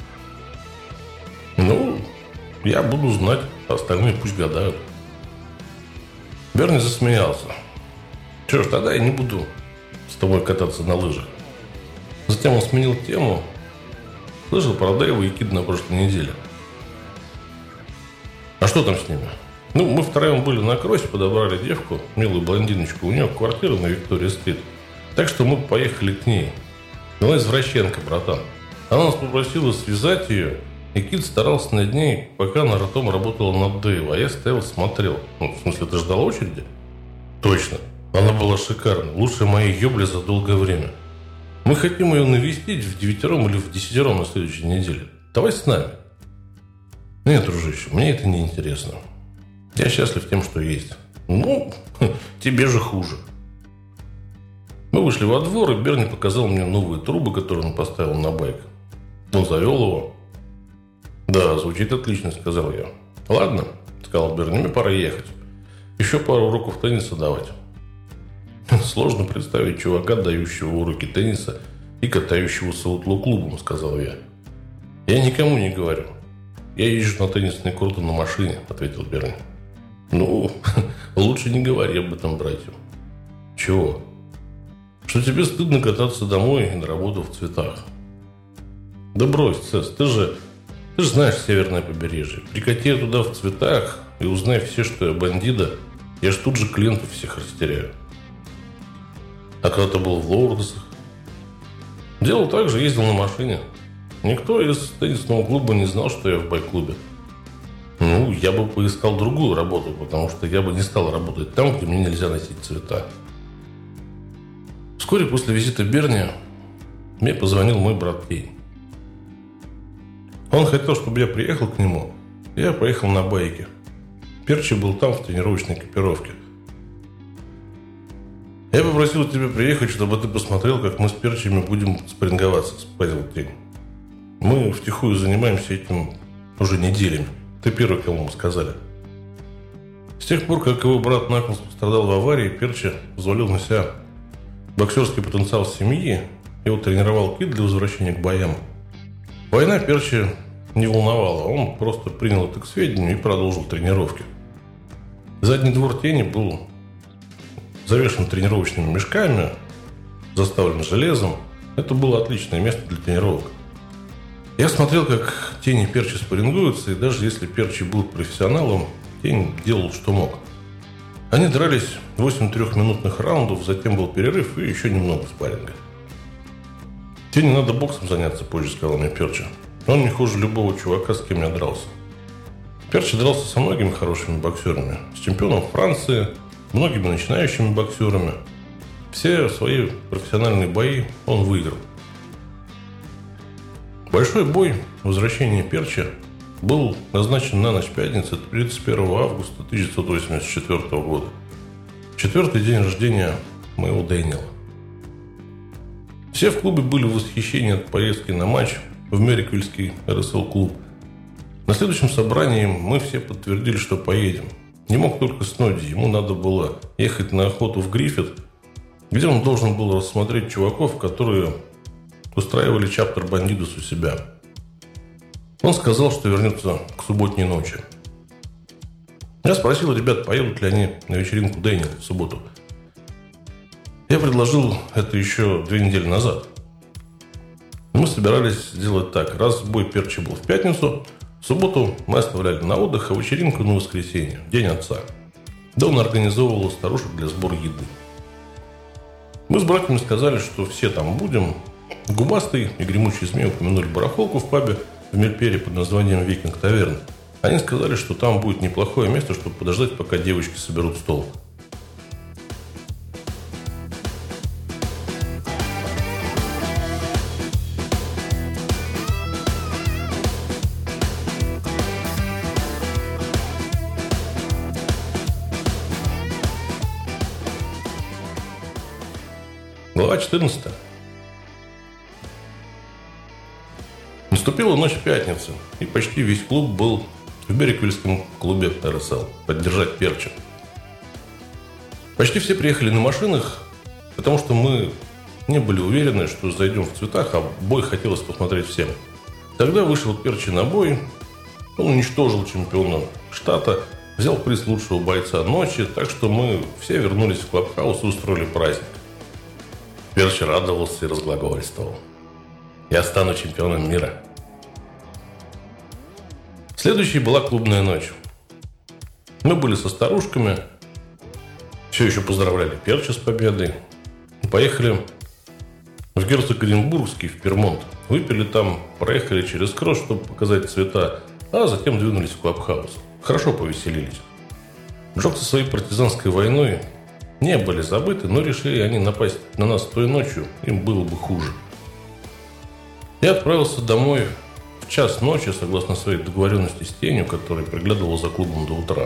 «Ну, я буду знать, а остальные пусть гадают». Берни засмеялся. Что ж, тогда я не буду с тобой кататься на лыжах. Затем он сменил тему. Слышал про Дэйва и Кида на прошлой неделе. А что там с ними? Мы втроем были на кроссе, подобрали девку, милую блондиночку. У нее квартира на Виктория-стрит. Так что мы поехали к ней. Она извращенка, братан. Она нас попросила связать ее, и Кит старался над ней, пока она ртом работала над Дэйва, а я стоял, смотрел. В смысле, ты ждала очереди? Точно. Она была шикарна. Лучшая моя ёбля за долгое время. Мы хотим ее навестить в 9 или в 10 на следующей неделе. Давай с нами. Нет, дружище, мне это не интересно. Я счастлив тем, что есть. Тебе же хуже. Мы вышли во двор, и Берни показал мне новые трубы, которые он поставил на байк. Он завел его. Да, звучит отлично, сказал я. Ладно, сказал Берни, мне пора ехать. Еще пару уроков тенниса давать. Сложно представить чувака, дающего уроки тенниса и катающегося утло-клубом, сказал я. Я никому не говорю. Я езжу на теннисные корты на машине, ответил Берни. Лучше не говори об этом братьям. Чего? Что тебе стыдно кататься домой и на работу в цветах. Да брось, Цесс, ты же знаешь северное побережье. Прикати я туда в цветах и узнай все, что я бандита, я ж тут же клиентов всех растеряю. А когда ты был в Лоурдесах? Делал так же, ездил на машине. Никто из теннисного клуба не знал, что я в байк-клубе. Я бы поискал другую работу, потому что я бы не стал работать там, где мне нельзя носить цвета. Вскоре после визита Берни мне позвонил мой брат Кейн. Он хотел, чтобы я приехал к нему. Я поехал на байке. Перчи был там в тренировочной экипировке. Я попросил тебя приехать, чтобы ты посмотрел, как мы с Перчами будем спарринговаться, спросил Кейн. Мы втихую занимаемся этим уже неделями. Ты первый, кому мы сказали. С тех пор, как его брат Наклз пострадал в аварии, Перчи взвалил на себя боксерский потенциал семьи. Его тренировал Кит для возвращения к боям. Война Перчи не волновала. Он просто принял это к сведению и продолжил тренировки. Задний двор тени был завешен тренировочными мешками, заставлен железом. Это было отличное место для тренировок. Я смотрел, как Тень и Перчи спаррингуются, и даже если Перчи был профессионалом, Тень делал, что мог. Они дрались 8 трехминутных раундов, затем был перерыв и еще немного спарринга. Тени надо боксом заняться позже, сказал мне Перчи. Он не хуже любого чувака, с кем я дрался. Перчи дрался со многими хорошими боксерами. С чемпионом Франции, многими начинающими боксерами. Все свои профессиональные бои он выиграл. Большой бой возвращения Перчи был назначен на ночь пятницы 31 августа 1984 года. 4-й день рождения моего Дэниела. Все в клубе были в восхищении от поездки на матч в Мерриквиллский РСЛ-клуб. На следующем собрании мы все подтвердили, что поедем. Не мог только Сноди, ему надо было ехать на охоту в Гриффит, где он должен был рассмотреть чуваков, которые устраивали чаптер Бандидос у себя. Он сказал, что вернется к субботней ночи. Я спросил ребят, поедут ли они на вечеринку Дэниела в субботу. Я предложил это еще 2 недели назад. Мы собирались сделать так. Раз бой Перчи был в пятницу, в субботу мы оставляли на отдых, а вечеринку на воскресенье, день отца. Да он организовывал старушек для сбора еды. Мы с братьями сказали, что все там будем. Губастый и гремучий змей упомянули барахолку в пабе в Мельпере под названием «Викинг Таверн». Они сказали, что там будет неплохое место, чтобы подождать, пока девочки соберут стол. Глава 14. Наступила ночь пятницы, и почти весь клуб был в Мерриквиллском клубе РСЛ поддержать Перчи. Почти все приехали на машинах, потому что мы не были уверены, что зайдем в цветах, а бой хотелось посмотреть всем. Тогда вышел Перчи на бой, он уничтожил чемпиона штата, взял приз лучшего бойца ночи, так что мы все вернулись в клабхаус и устроили праздник. Перчи радовался и разглагольствовал: «Я стану чемпионом мира». Следующей была клубная ночь. Мы были со старушками, все еще поздравляли Перча с победой. Поехали в Герцогенбургский, в Пирмонт. Выпили там, проехали через кросс, чтобы показать цвета, а затем двинулись в клабхаус. Хорошо повеселились. Джок со своей партизанской войной не были забыты, но решили они напасть на нас той ночью, им было бы хуже. Я отправился домой в час ночи, согласно своей договоренности с Тенью, который приглядывал за клубом до утра.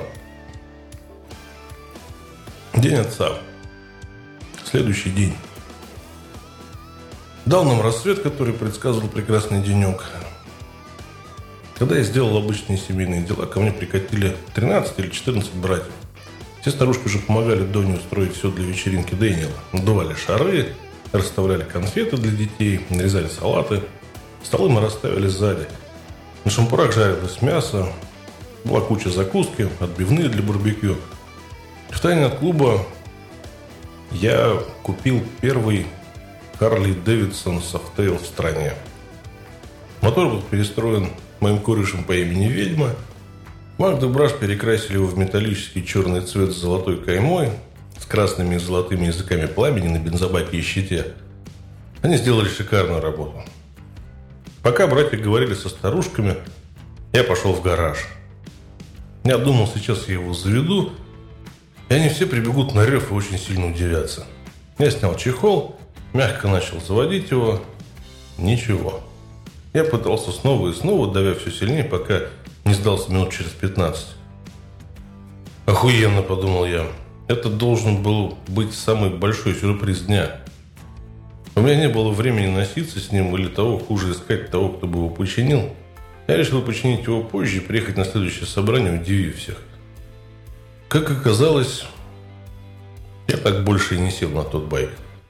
День отца. Следующий день. Дал нам рассвет, который предсказывал прекрасный денек. Когда я сделал обычные семейные дела, ко мне прикатили 13 или 14 братьев. Все старушки уже помогали Доне устроить все для вечеринки Дэниела. Надували шары, расставляли конфеты для детей, нарезали салаты. Столы мы расставили сзади. На шампурах жарилось мясо, была куча закуски, отбивные для барбекю. Втайне от клуба я купил первый Харли Дэвидсон Софтейл в стране. Мотор был перестроен моим корешем по имени Ведьма. Марк де Браш перекрасили его в металлический черный цвет с золотой каймой, с красными и золотыми языками пламени на бензобаке и щите. Они сделали шикарную работу. Пока братья говорили со старушками, я пошел в гараж. Я думал, сейчас я его заведу, и они все прибегут на рев и очень сильно удивятся. Я снял чехол, мягко начал заводить его. Ничего. Я пытался снова и снова, давя все сильнее, пока не сдался минут через 15. Охуенно, подумал я. Это должен был быть самый большой сюрприз дня. У меня не было времени носиться с ним или того хуже искать того, кто бы его починил. Я решил починить его позже и приехать на следующее собрание, удивив всех. Как оказалось, я так больше и не сел на тот байк.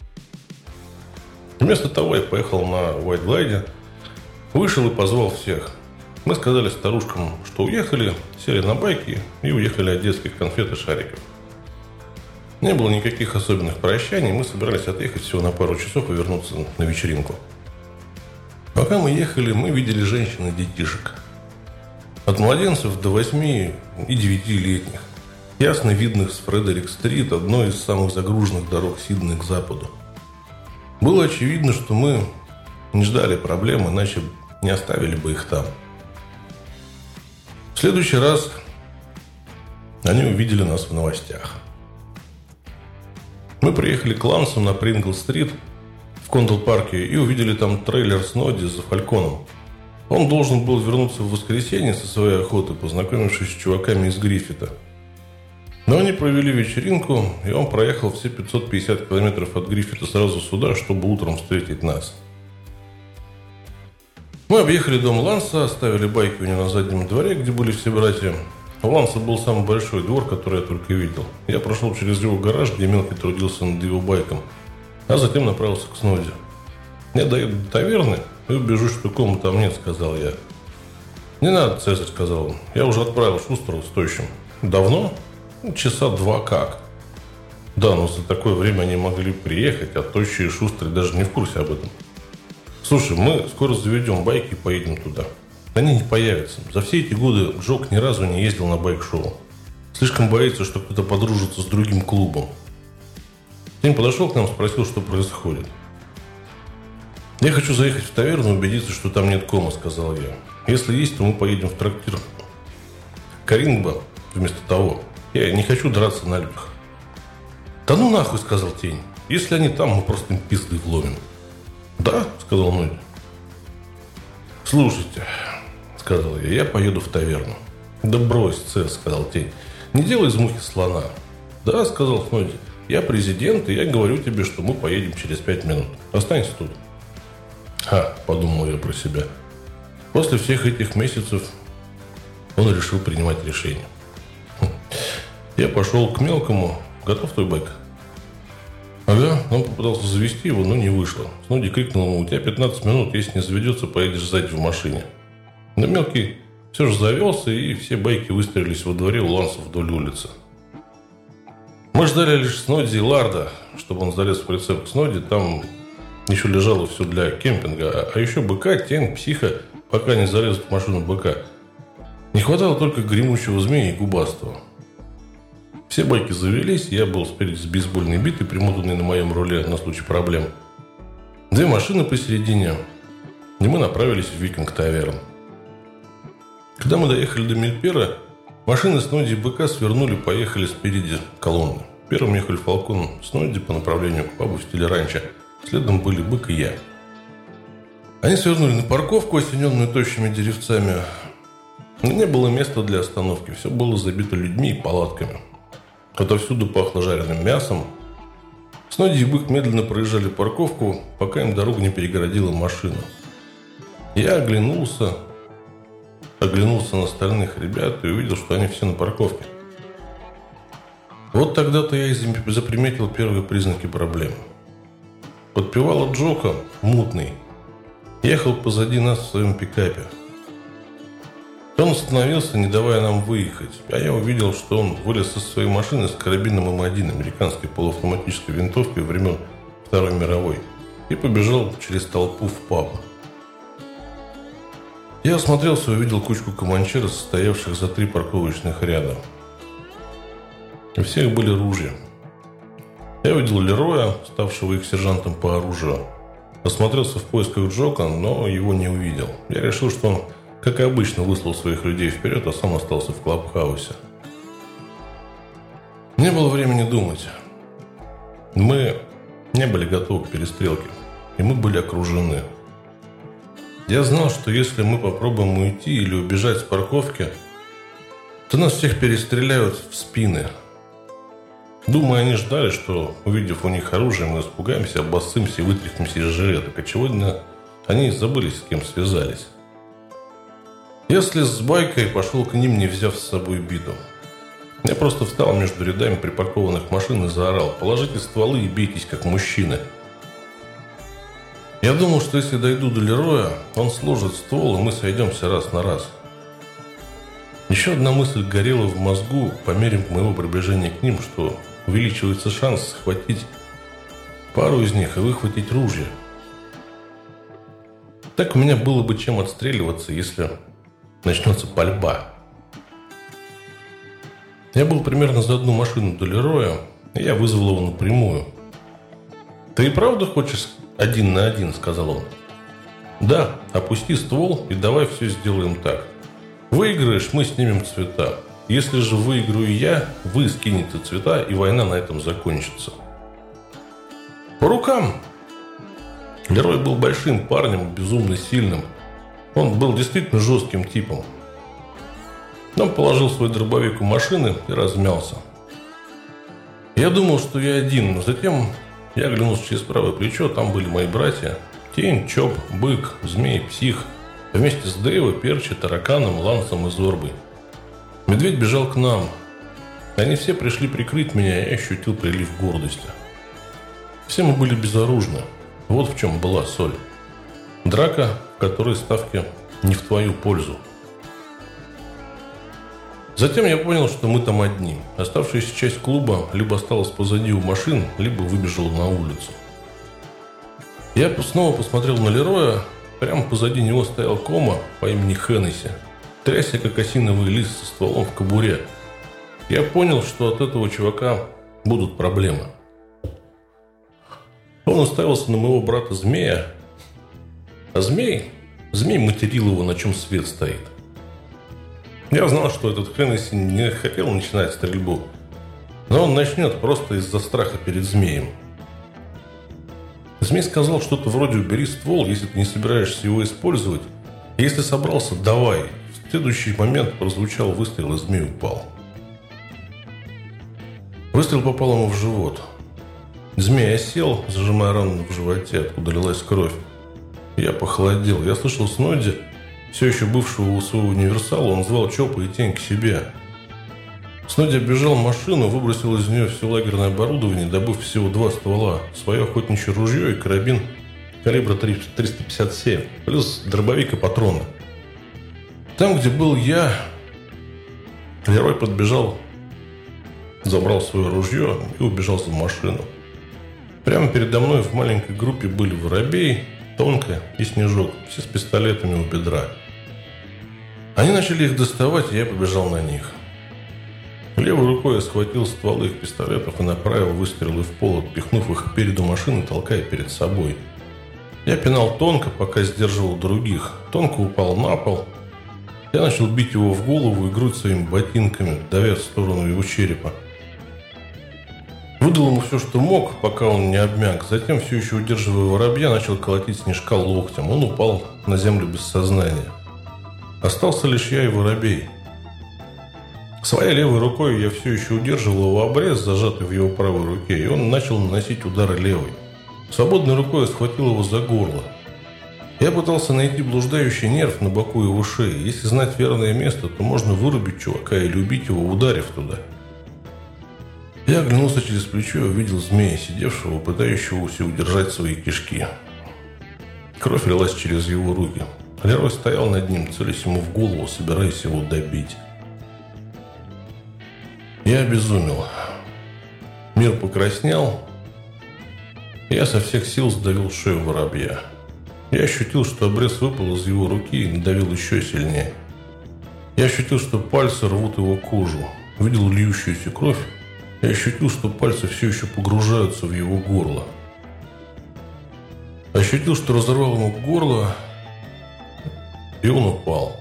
Вместо того я поехал на Уайтглайде, вышел и позвал всех. Мы сказали старушкам, что уехали, сели на байки и уехали от детских конфет и шариков. Не было никаких особенных прощаний, мы собирались отъехать всего на пару часов и вернуться на вечеринку. Пока мы ехали, мы видели женщин и детишек. От младенцев до 8 и 9-летних, ясно видных с Фредерик-стрит, одной из самых загруженных дорог Сиднея к западу. Было очевидно, что мы не ждали проблем, иначе не оставили бы их там. В следующий раз они увидели нас в новостях. Мы приехали к Лансу на Прингл-стрит в Кондл-парке и увидели там трейлер Сноди за Фальконом. Он должен был вернуться в воскресенье со своей охоты, познакомившись с чуваками из Гриффита. Но они провели вечеринку, и он проехал все 550 километров от Гриффита сразу сюда, чтобы утром встретить нас. Мы объехали дом Ланса, оставили байки у него на заднем дворе, где были все братья. У Ланса был самый большой двор, который я только видел. Я прошел через его гараж, где мелкий трудился над его байком, а затем направился к Сноди. Я доеду до таверны и убежусь, что кома там нет, сказал я. Не надо, Цезарь, сказал он. Я уже отправил Шустеру с Тощим. Давно? Часа 2 как. Да, но за такое время они могли приехать, а Тощий и Шустрый даже не в курсе об этом. Слушай, мы скоро заведем байки и поедем туда. Они не появятся. За все эти годы Джок ни разу не ездил на байк-шоу. Слишком боится, что кто-то подружится с другим клубом. Тень подошел к нам, спросил, что происходит. Я хочу заехать в таверну и убедиться, что там нет кома, сказал я. Если есть, то мы поедем в трактир Карингба вместо того. Я не хочу драться на людях. Да ну нахуй, сказал Тень. Если они там, мы просто им пизды вломим. Да, сказал Ноди. Слушайте, сказал я поеду в таверну. Да брось, Цез, сказал Тень. Не делай из мухи слона. Да, сказал Ноди. Я президент, и я говорю тебе, что мы поедем через 5 минут. Останься тут. Подумал я про себя. После всех этих месяцев он решил принимать решение. Я пошел к мелкому. Готов твой байк? Ага, он попытался завести его, но не вышло. Сноди крикнул ему: у тебя 15 минут, если не заведется, поедешь сзади в машине. Но мелкий все же завелся, и все байки выстроились во дворе у Лансов вдоль улицы. Мы ждали лишь Снодди и Ларда, чтобы он залез в прицеп к Снодди. Там еще лежало все для кемпинга. А еще быка, тень, психа, пока не залез в машину быка. Не хватало только гремучего змея и губастого. Все байки завелись, я был спереди с бейсбольной битой, примотанной на моем руле на случай проблем. 2 машины посередине, и мы направились в Викинг-таверн. Когда мы доехали до Мильпера, машины Снодди и быка свернули, поехали спереди колонны. Первым ехали Фалкон Снодди по направлению к пабу в стиле ранчо. Следом были бык и я. Они свернули на парковку, осененную тощими деревцами. Но не было места для остановки. Все было забито людьми и палатками. Отовсюду пахло жареным мясом. Снодди и бык медленно проезжали парковку, пока им дорогу не перегородила машина. Я оглянулся на остальных ребят и увидел, что они все на парковке. Вот тогда-то я и заприметил первые признаки проблемы. Подпевала Джока, мутный, ехал позади нас в своем пикапе. Он остановился, не давая нам выехать, а я увидел, что он вылез из своей машины с карабином М1 американской полуавтоматической винтовкой времен Второй мировой и побежал через толпу в паб. Я осмотрелся и увидел кучку команчеров, стоявших за 3 парковочных ряда. У всех были ружья. Я увидел Лероя, ставшего их сержантом по оружию. Осмотрелся в поисках Джока, но его не увидел. Я решил, что он, как и обычно, выслал своих людей вперед, а сам остался в клабхаусе. Не было времени думать. Мы не были готовы к перестрелке, и мы были окружены. Я знал, что если мы попробуем уйти или убежать с парковки, то нас всех перестреляют в спины. Думаю, они ждали, что, увидев у них оружие, мы испугаемся, обоссымся и вытряхнемся из жилеток. Очевидно, они забыли, с кем связались. Я слез с байкой и пошел к ним, не взяв с собой биту. Я просто встал между рядами припаркованных машин и заорал: «Положите стволы и бейтесь, как мужчины». Я думал, что если дойду до Лероя, он сложит ствол, и мы сойдемся раз на раз. Еще одна мысль горела в мозгу по мере моего приближения к ним, что увеличивается шанс схватить пару из них и выхватить ружья. Так у меня было бы чем отстреливаться, если начнется пальба. Я был примерно за одну машину до Лероя, и я вызвал его напрямую. «Ты и правда хочешь 1 на 1?» – сказал он. «Да, опусти ствол и давай все сделаем так. Выиграешь, мы снимем цвета. Если же выиграю я, вы скинете цвета, и война на этом закончится». «По рукам!» Лерой был большим парнем, безумно сильным. Он был действительно жестким типом. Он положил свой дробовик у машины и размялся. Я думал, что я один, но затем я оглянулся через правое плечо, там были мои братья. Тень, Чоп, Бык, Змей, Псих. Вместе с Дэйво, Перчи, Тараканом, Лансом и Зорбой. Медведь бежал к нам. Они все пришли прикрыть меня, и я ощутил прилив гордости. Все мы были безоружны. Вот в чем была соль. Драка, в которой ставки не в твою пользу. Затем я понял, что мы там одни. Оставшаяся часть клуба либо осталась позади у машин, либо выбежала на улицу. Я снова посмотрел на Лероя. Прямо позади него стоял Кома по имени Хеннесси, трясся, как осиновый лист со стволом в кобуре. Я понял, что от этого чувака будут проблемы. Он уставился на моего брата Змея, а Змей материл его, на чем свет стоит. Я знал, что этот Хеннесси не хотел начинать стрельбу, но он начнет просто из-за страха перед Змеем. Змей сказал что-то вроде: «Убери ствол, если ты не собираешься его использовать. Если собрался, давай». В следующий момент прозвучал выстрел, и Змей упал. Выстрел попал ему в живот. Змей осел, зажимая рану в животе, откуда лилась кровь. Я похолодел. Я слышал Снодди, все еще бывшего у своего универсала. Он звал Чопа и Тень к себе. Снодди оббежал машину, выбросил из нее все лагерное оборудование, добыв всего 2 ствола: свое охотничье ружье и карабин калибра 357, плюс дробовик и патроны. Там, где был я, Лерой подбежал, забрал свое ружье и убежал за машину. Прямо передо мной в маленькой группе были Воробей, Тонко и Снежок, все с пистолетами у бедра. Они начали их доставать, и я побежал на них. Левой рукой я схватил стволы их пистолетов и направил выстрелы в пол, отпихнув их переду машины, толкая перед собой. Я пинал Тонко, пока сдерживал других. Тонко упал на пол. Я начал бить его в голову и грудь своими ботинками, давя в сторону его черепа. Выдал ему все, что мог, пока он не обмяк. Затем, все еще удерживая Воробья, начал колотить Снежка локтем. Он упал на землю без сознания. Остался лишь я и Воробей. Своей левой рукой я все еще удерживал его обрез, зажатый в его правой руке, и он начал наносить удары левой. Свободной рукой я схватил его за горло. Я пытался найти блуждающий нерв на боку его шеи. Если знать верное место, то можно вырубить чувака или убить его, ударив туда. Я оглянулся через плечо и увидел змея, сидевшего, пытающегося удержать свои кишки. Кровь лилась через его руки. Лерой стоял над ним, целясь ему в голову, собираясь его добить. Я обезумел. Мир покраснел. Я со всех сил сдавил шею Воробья. Я ощутил, что обрез выпал из его руки и надавил еще сильнее. Я ощутил, что пальцы рвут его кожу. Увидел льющуюся кровь. Я ощутил, что пальцы все еще погружаются в его горло. Ощутил, что разорвал ему горло, и он упал.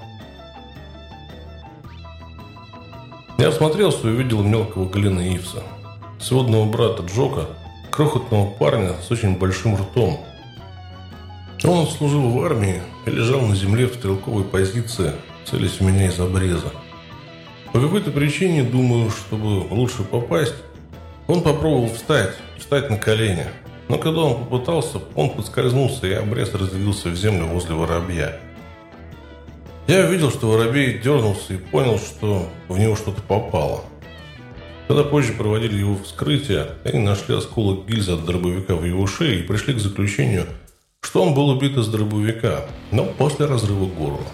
Я осмотрелся и увидел мелкого Глена Ивса, сводного брата Джока, крохотного парня с очень большим ртом. Он служил в армии и лежал на земле в стрелковой позиции, целясь в меня из обреза. По какой-то причине, думаю, чтобы лучше попасть, он попробовал встать на колени. Но когда он попытался, он подскользнулся, и обрез развился в землю возле Воробья. Я увидел, что Воробей дернулся и понял, что в него что-то попало. Когда позже проводили его вскрытие, они нашли осколок гильзы от дробовика в его шее и пришли к заключению, что он был убит из дробовика, но после разрыва горла.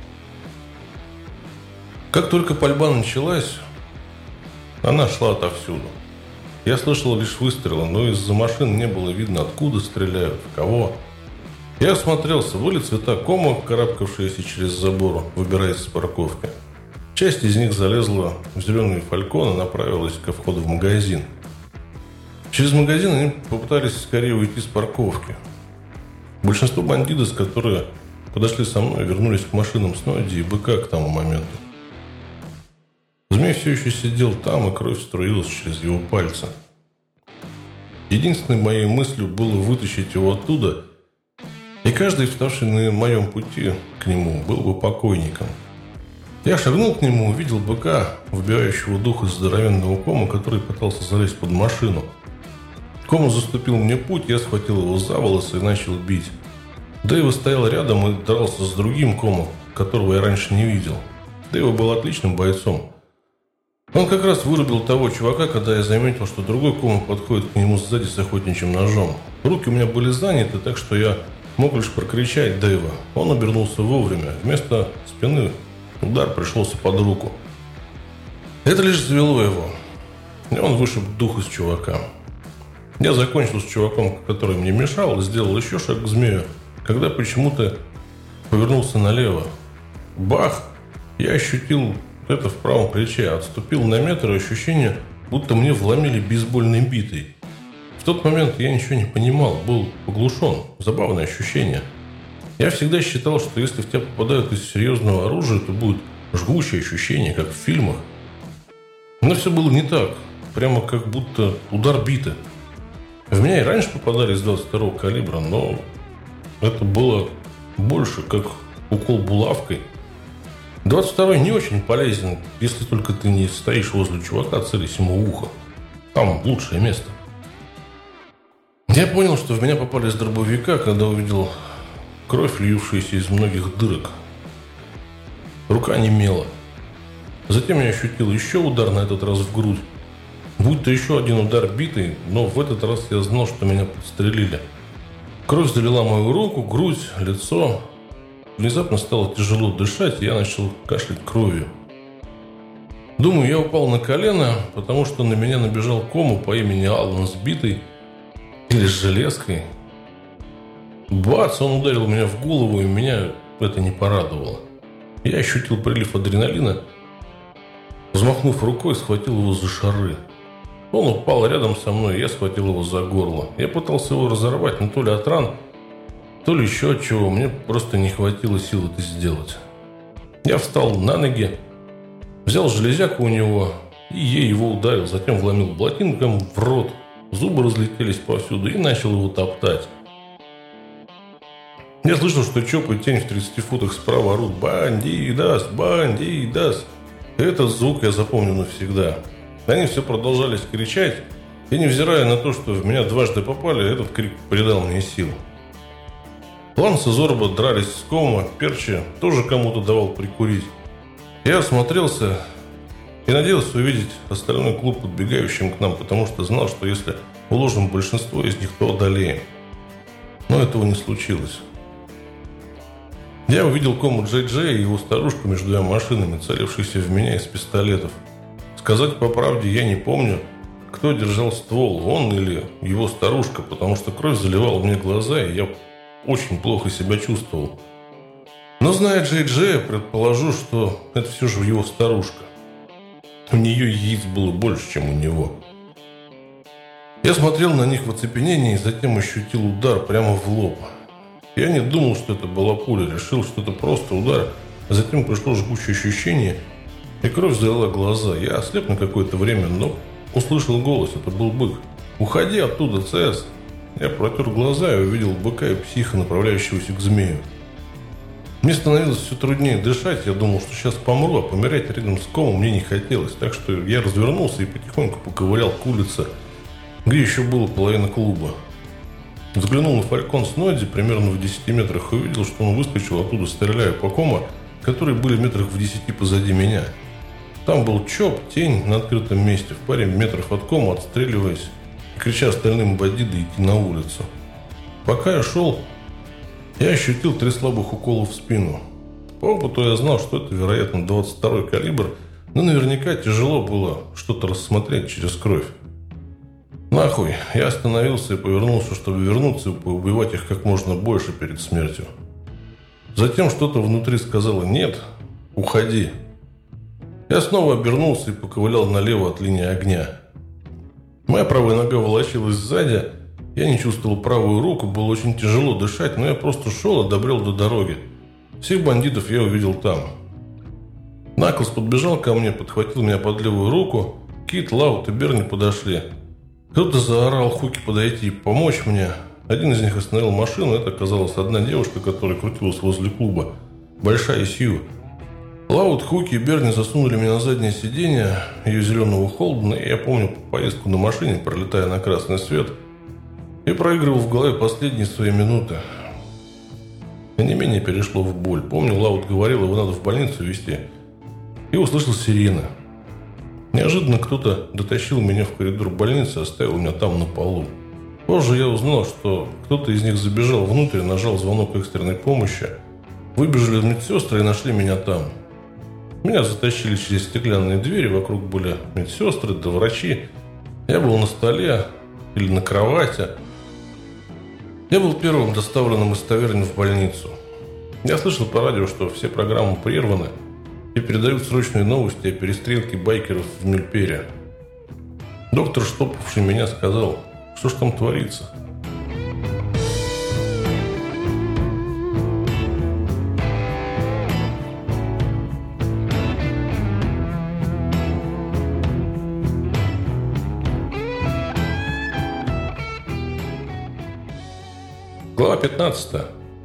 Как только пальба началась, она шла отовсюду. Я слышал лишь выстрелы, но из-за машин не было видно, откуда стреляют, в кого. Я осмотрелся, были цвета кома, карабкавшиеся через забор, выбираясь с парковки. Часть из них залезла в зеленый фалькон и направилась ко входу в магазин. Через магазин они попытались скорее уйти с парковки. Большинство бандитов, которые подошли со мной, вернулись к машинам с Ноди и БК к тому моменту. Змей все еще сидел там, и кровь струилась через его пальцы. Единственной моей мыслью было вытащить его оттуда, и каждый, вставший на моем пути к нему, был бы покойником. Я шагнул к нему, увидел быка, выбивающего дух из здоровенного кома, который пытался залезть под машину. Кома заступил мне путь, я схватил его за волосы и начал бить. Дэйва стоял рядом и дрался с другим комом, которого я раньше не видел. Дэйва был отличным бойцом. Он как раз вырубил того чувака, когда я заметил, что другой кома подходит к нему сзади с охотничьим ножом. Руки у меня были заняты, так что я мог лишь прокричать Дэйва. Он обернулся вовремя. Вместо спины удар пришелся под руку. Это лишь завело его. И он вышиб дух из чувака. Я закончил с чуваком, который мне мешал, и сделал еще шаг к змею, когда почему-то повернулся налево. Бах! Я ощутил это в правом плече, отступил на метр, и ощущение, будто мне вломили бейсбольной битой. В тот момент я ничего не понимал, был поглушен. Забавное ощущение. Я всегда считал, что если в тебя попадают из серьезного оружия, то будет жгучее ощущение, как в фильмах. Но все было не так. Прямо как будто удар биты. В меня и раньше попадали из 22-го калибра, но это было больше как укол булавкой. 22-й не очень полезен, если только ты не стоишь возле чувака, целясь ему в ухо. Там лучшее место. Я понял, что в меня попали из дробовика, когда увидел кровь, льющуюся из многих дырок. Рука немела. Затем я ощутил еще удар, на этот раз в грудь. Будь то еще один удар битой, но в этот раз я знал, что меня подстрелили. Кровь залила мою руку, грудь, лицо. внезапно стало тяжело дышать, и я начал кашлять кровью. Думаю, я упал на колено, потому что на меня набежал Кома по имени Аллан Сбитый, или с железкой. Бац, он ударил меня в голову, и меня это не порадовало. Я ощутил прилив адреналина, взмахнув рукой, схватил его за шары. Он упал рядом со мной, и я схватил его за горло. Я пытался его разорвать, но то ли от ран, то ли еще от чего. Мне просто не хватило сил это сделать. Я встал на ноги, взял железяку у него и ей его ударил. Затем вломил ботинком в рот. Зубы разлетелись повсюду и начал его топтать. Я слышал, что Чоп и Тень в 30 футах справа орут «Бандидас! Бандидас!». Этот звук я запомню навсегда. Они все продолжали кричать, и, невзирая на то, что в меня дважды попали, этот крик придал мне сил. Ланс и Зорба дрались с Кома, Перчи тоже кому-то давал прикурить. Я осмотрелся и надеялся увидеть остальной клуб подбегающим к нам, потому что знал, что если уложим большинство из них, то одолеем. Но этого не случилось. Я увидел Кому Джей-Джей и его старушку между двумя машинами, целившихся в меня из пистолетов. Сказать по правде, я не помню, кто держал ствол, он или его старушка, потому что кровь заливала мне глаза, и я очень плохо себя чувствовал. Но, зная Джей-Джея, предположу, что это все же его старушка. У нее яиц было больше, чем у него. Я смотрел на них в оцепенении и затем ощутил удар прямо в лоб. Я не думал, что это была пуля, решил, что это просто удар, а затем пришло жгучее ощущение, и кровь залила глаза. Я ослеп на какое-то время, но услышал голос, это был бык. «Уходи оттуда, ЦС!» Я протер глаза и увидел быка и психа, направляющегося к змею. Мне становилось все труднее дышать, я думал, что сейчас помру, а помирать рядом с Комом мне не хотелось, так что я развернулся и потихоньку поковырял к улице, где еще была половина клуба. Взглянул на Фалькон Снодди примерно в 10 метрах и увидел, что он выскочил оттуда, стреляя по Кома, которые были метрах в 10 позади меня. Там был Чоп, Тень на открытом месте, в паре метров от Кома, отстреливаясь и крича остальным бандитам идти на улицу. Пока я шел, я ощутил 3 слабых укола в спину. По опыту я знал, что это, вероятно, 22-й калибр, но наверняка тяжело было что-то рассмотреть через кровь. Нахуй, я остановился и повернулся, чтобы вернуться и поубивать их как можно больше перед смертью. Затем что-то внутри сказало «нет, уходи». Я снова обернулся и поковылял налево от линии огня. Моя правая нога волочилась сзади, я не чувствовал правую руку, было очень тяжело дышать, но я просто шел и добрел до дороги. Всех бандитов я увидел там. Наклз подбежал ко мне, подхватил меня под левую руку, Кит, Лаут и Берни подошли. Кто-то заорал Хуки подойти и помочь мне. Один из них остановил машину, это оказалась одна девушка, которая крутилась возле клуба. Большая Сью. Лаут, Хуки и Берни засунули меня на заднее сиденье ее зеленого Холдена, и я помню поездку на машине, пролетая на красный свет, и проигрывал в голове последние свои минуты. И не менее перешло в боль. Помню, Лаут говорил, его надо в больницу везти. И услышал сирены. Неожиданно кто-то дотащил меня в коридор больницы и оставил меня там на полу. Позже я узнал, что кто-то из них забежал внутрь, нажал звонок экстренной помощи. Выбежали медсестры и нашли меня там. Меня затащили через стеклянные двери, вокруг были медсестры да врачи. Я был на столе или на кровати. Я был первым доставленным из таверны в больницу. Я слышал по радио, что все программы прерваны и передают срочные новости о перестрелке байкеров в Мюльпере. Доктор, штопавший меня, сказал, что ж там творится. Глава 15.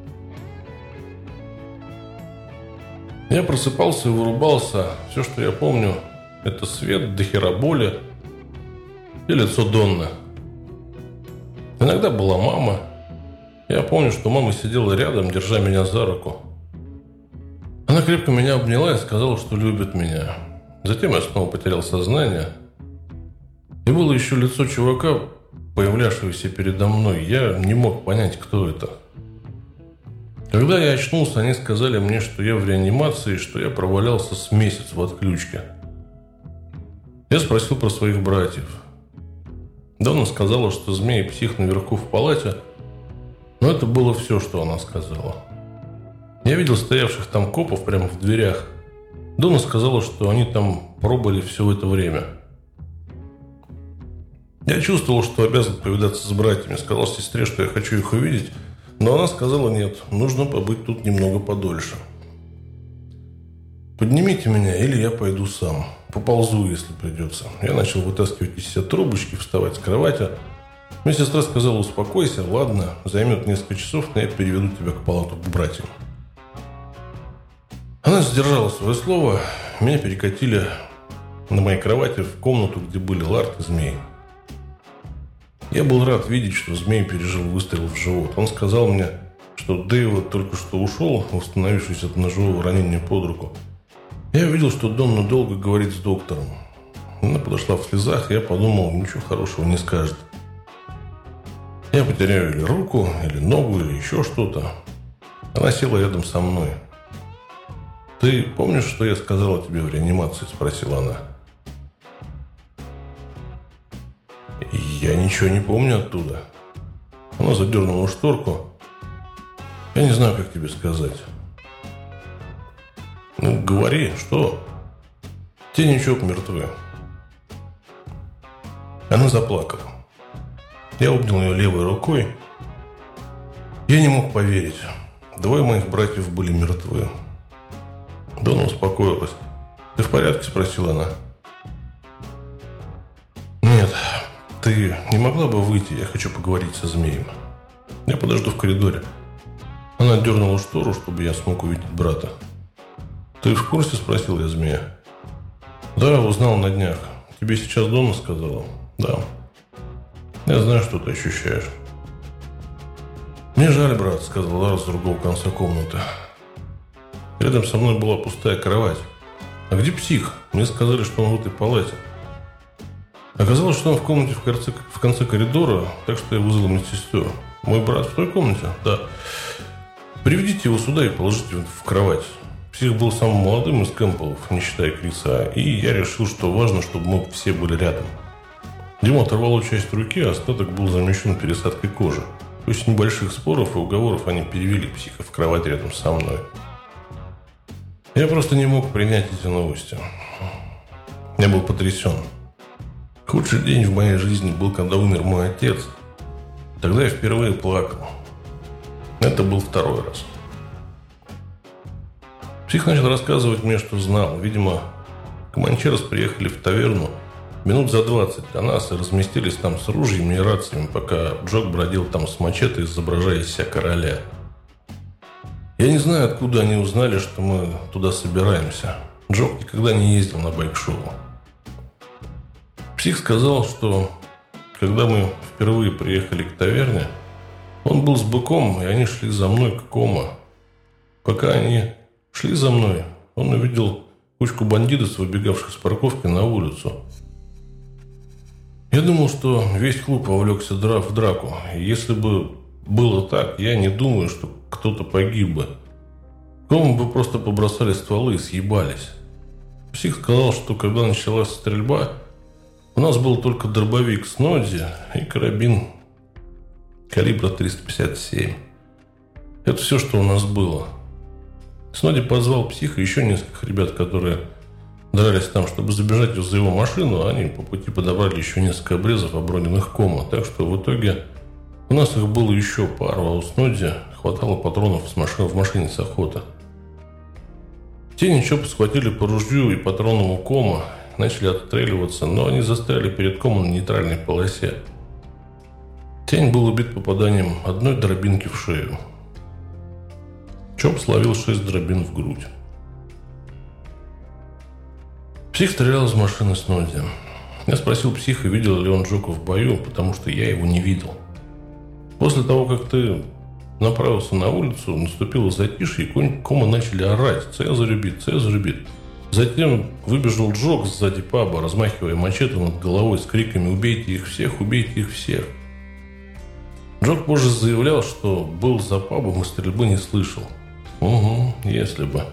Я просыпался и вырубался. Все, что я помню, это свет, дохера боли и лицо Донны. Иногда была мама. Я помню, что мама сидела рядом, держа меня за руку. Она крепко меня обняла и сказала, что любит меня. Затем я снова потерял сознание. И было еще лицо чувака, появлявшегося передо мной. Я не мог понять, кто это. Когда я очнулся, они сказали мне, что я в реанимации, что я провалялся с месяц в отключке. Я спросил про своих братьев. Донна сказала, что змей и псих наверху в палате, но это было все, что она сказала. Я видел стоявших там копов прямо в дверях. Донна сказала, что они там пробыли все это время. Я чувствовал, что обязан повидаться с братьями. Сказал сестре, что я хочу их увидеть, но она сказала нет, нужно побыть тут немного подольше. «Поднимите меня, или я пойду сам. Поползу, если придется». Я начал вытаскивать из себя трубочки, вставать с кровати. Мне сестра сказала: «Успокойся, ладно, займет несколько часов, но я переведу тебя к палату к братьям». Она сдержала свое слово. Меня перекатили на моей кровати в комнату, где были Ларт и змей. Я был рад видеть, что змей пережил выстрел в живот. Он сказал мне, что Дэйв только что ушел, восстановившись от ножевого ранения под руку. Я увидел, что Донна долго говорит с доктором. Она подошла в слезах, и я подумал, ничего хорошего не скажет. Я потеряю или руку, или ногу, или еще что-то. Она села рядом со мной. «Ты помнишь, что я сказала тебе в реанимации?» – спросила она. «Я ничего не помню оттуда». Она задернула шторку. «Я не знаю, как тебе сказать». «Ну, говори, что?» «Тенечок мертвы». Она заплакала. Я обнял ее левой рукой. Я не мог поверить. 2 моих братьев были мертвы. Донна успокоилась. «Ты в порядке?» – спросила она. «Нет, ты не могла бы выйти? Я хочу поговорить со змеем. Я подожду в коридоре». Она дернула штору, чтобы я смог увидеть брата. «Ты в курсе?» – спросил я змея. «Да, узнал на днях. Тебе сейчас Донна сказала?» «Да». «Я знаю, что ты ощущаешь». «Мне жаль, брат», – сказал Ларс с другого конца комнаты. Рядом со мной была пустая кровать. «А где псих? Мне сказали, что он в этой палате». Оказалось, что он в комнате в конце коридора, так что я вызвал медсестер. «Мой брат в той комнате?» «Да». «Приведите его сюда и положите в кровать». Псих был самым молодым из Кэмпбеллов, не считая Криса, и я решил, что важно, чтобы мы все были рядом. Ему оторвало часть руки, а остаток был замещен пересадкой кожи. После небольших споров и уговоров они перевели психа в кровать рядом со мной. Я просто не мог принять эти новости. Я был потрясен. Худший день в моей жизни был, когда умер мой отец. Тогда я впервые плакал. Это был 2-й раз. Псих начал рассказывать мне, что знал. Видимо, Команчерос приехали в таверну минут за 20 до нас и разместились там с ружьями и рациями, пока Джок бродил там с мачете, изображая из себя короля. Я не знаю, откуда они узнали, что мы туда собираемся. Джок никогда не ездил на байк-шоу. Псих сказал, что когда мы впервые приехали к таверне, он был с быком, и они шли за мной к Кома. Пока они шли за мной, он увидел кучку бандитов, выбегавших с парковки на улицу. Я думал, что весь клуб вовлекся в драку. И если бы было так, я не думаю, что кто-то погиб бы. Кому бы просто побросали стволы и съебались. Псих сказал, что когда началась стрельба, у нас был только дробовик Снодди и карабин калибра 357. Это все, что у нас было. Снодди позвал психа и еще нескольких ребят, которые дрались там, чтобы забежать за его машину, а они по пути подобрали еще несколько обрезов, оброненных Кома. Так что в итоге у нас их было еще пару, а у Снодди хватало патронов в машине с охоты. Те ничего схватили по ружью и патронам у Кома, начали отстреливаться, но они застряли перед Комом на нейтральной полосе. Тень был убит попаданием одной дробинки в шею. Чоп словил 6 дробин в грудь. Псих стрелял из машины Снодди. Я спросил психа, видел ли он Джока в бою, потому что я его не видел. После того, как ты направился на улицу, наступило затишье, и Кома начали орать: «Цезарь убит! Цезарь убит!». Затем выбежал Джок сзади паба, размахивая мачете над головой с криками: «Убейте их всех! Убейте их всех!». Джок позже заявлял, что был за пабом и стрельбы не слышал. Угу, если бы.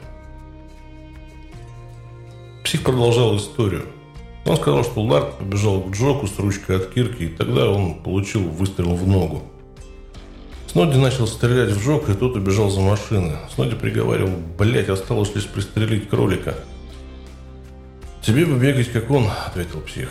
Псих продолжал историю. Он сказал, что Ларт побежал к Джоку с ручкой от кирки, и тогда он получил выстрел в ногу. Сноди начал стрелять в Джока, и тот убежал за машиной. Сноди приговаривал: «Блядь, осталось лишь пристрелить кролика». «Тебе бы бегать, как он», — ответил псих.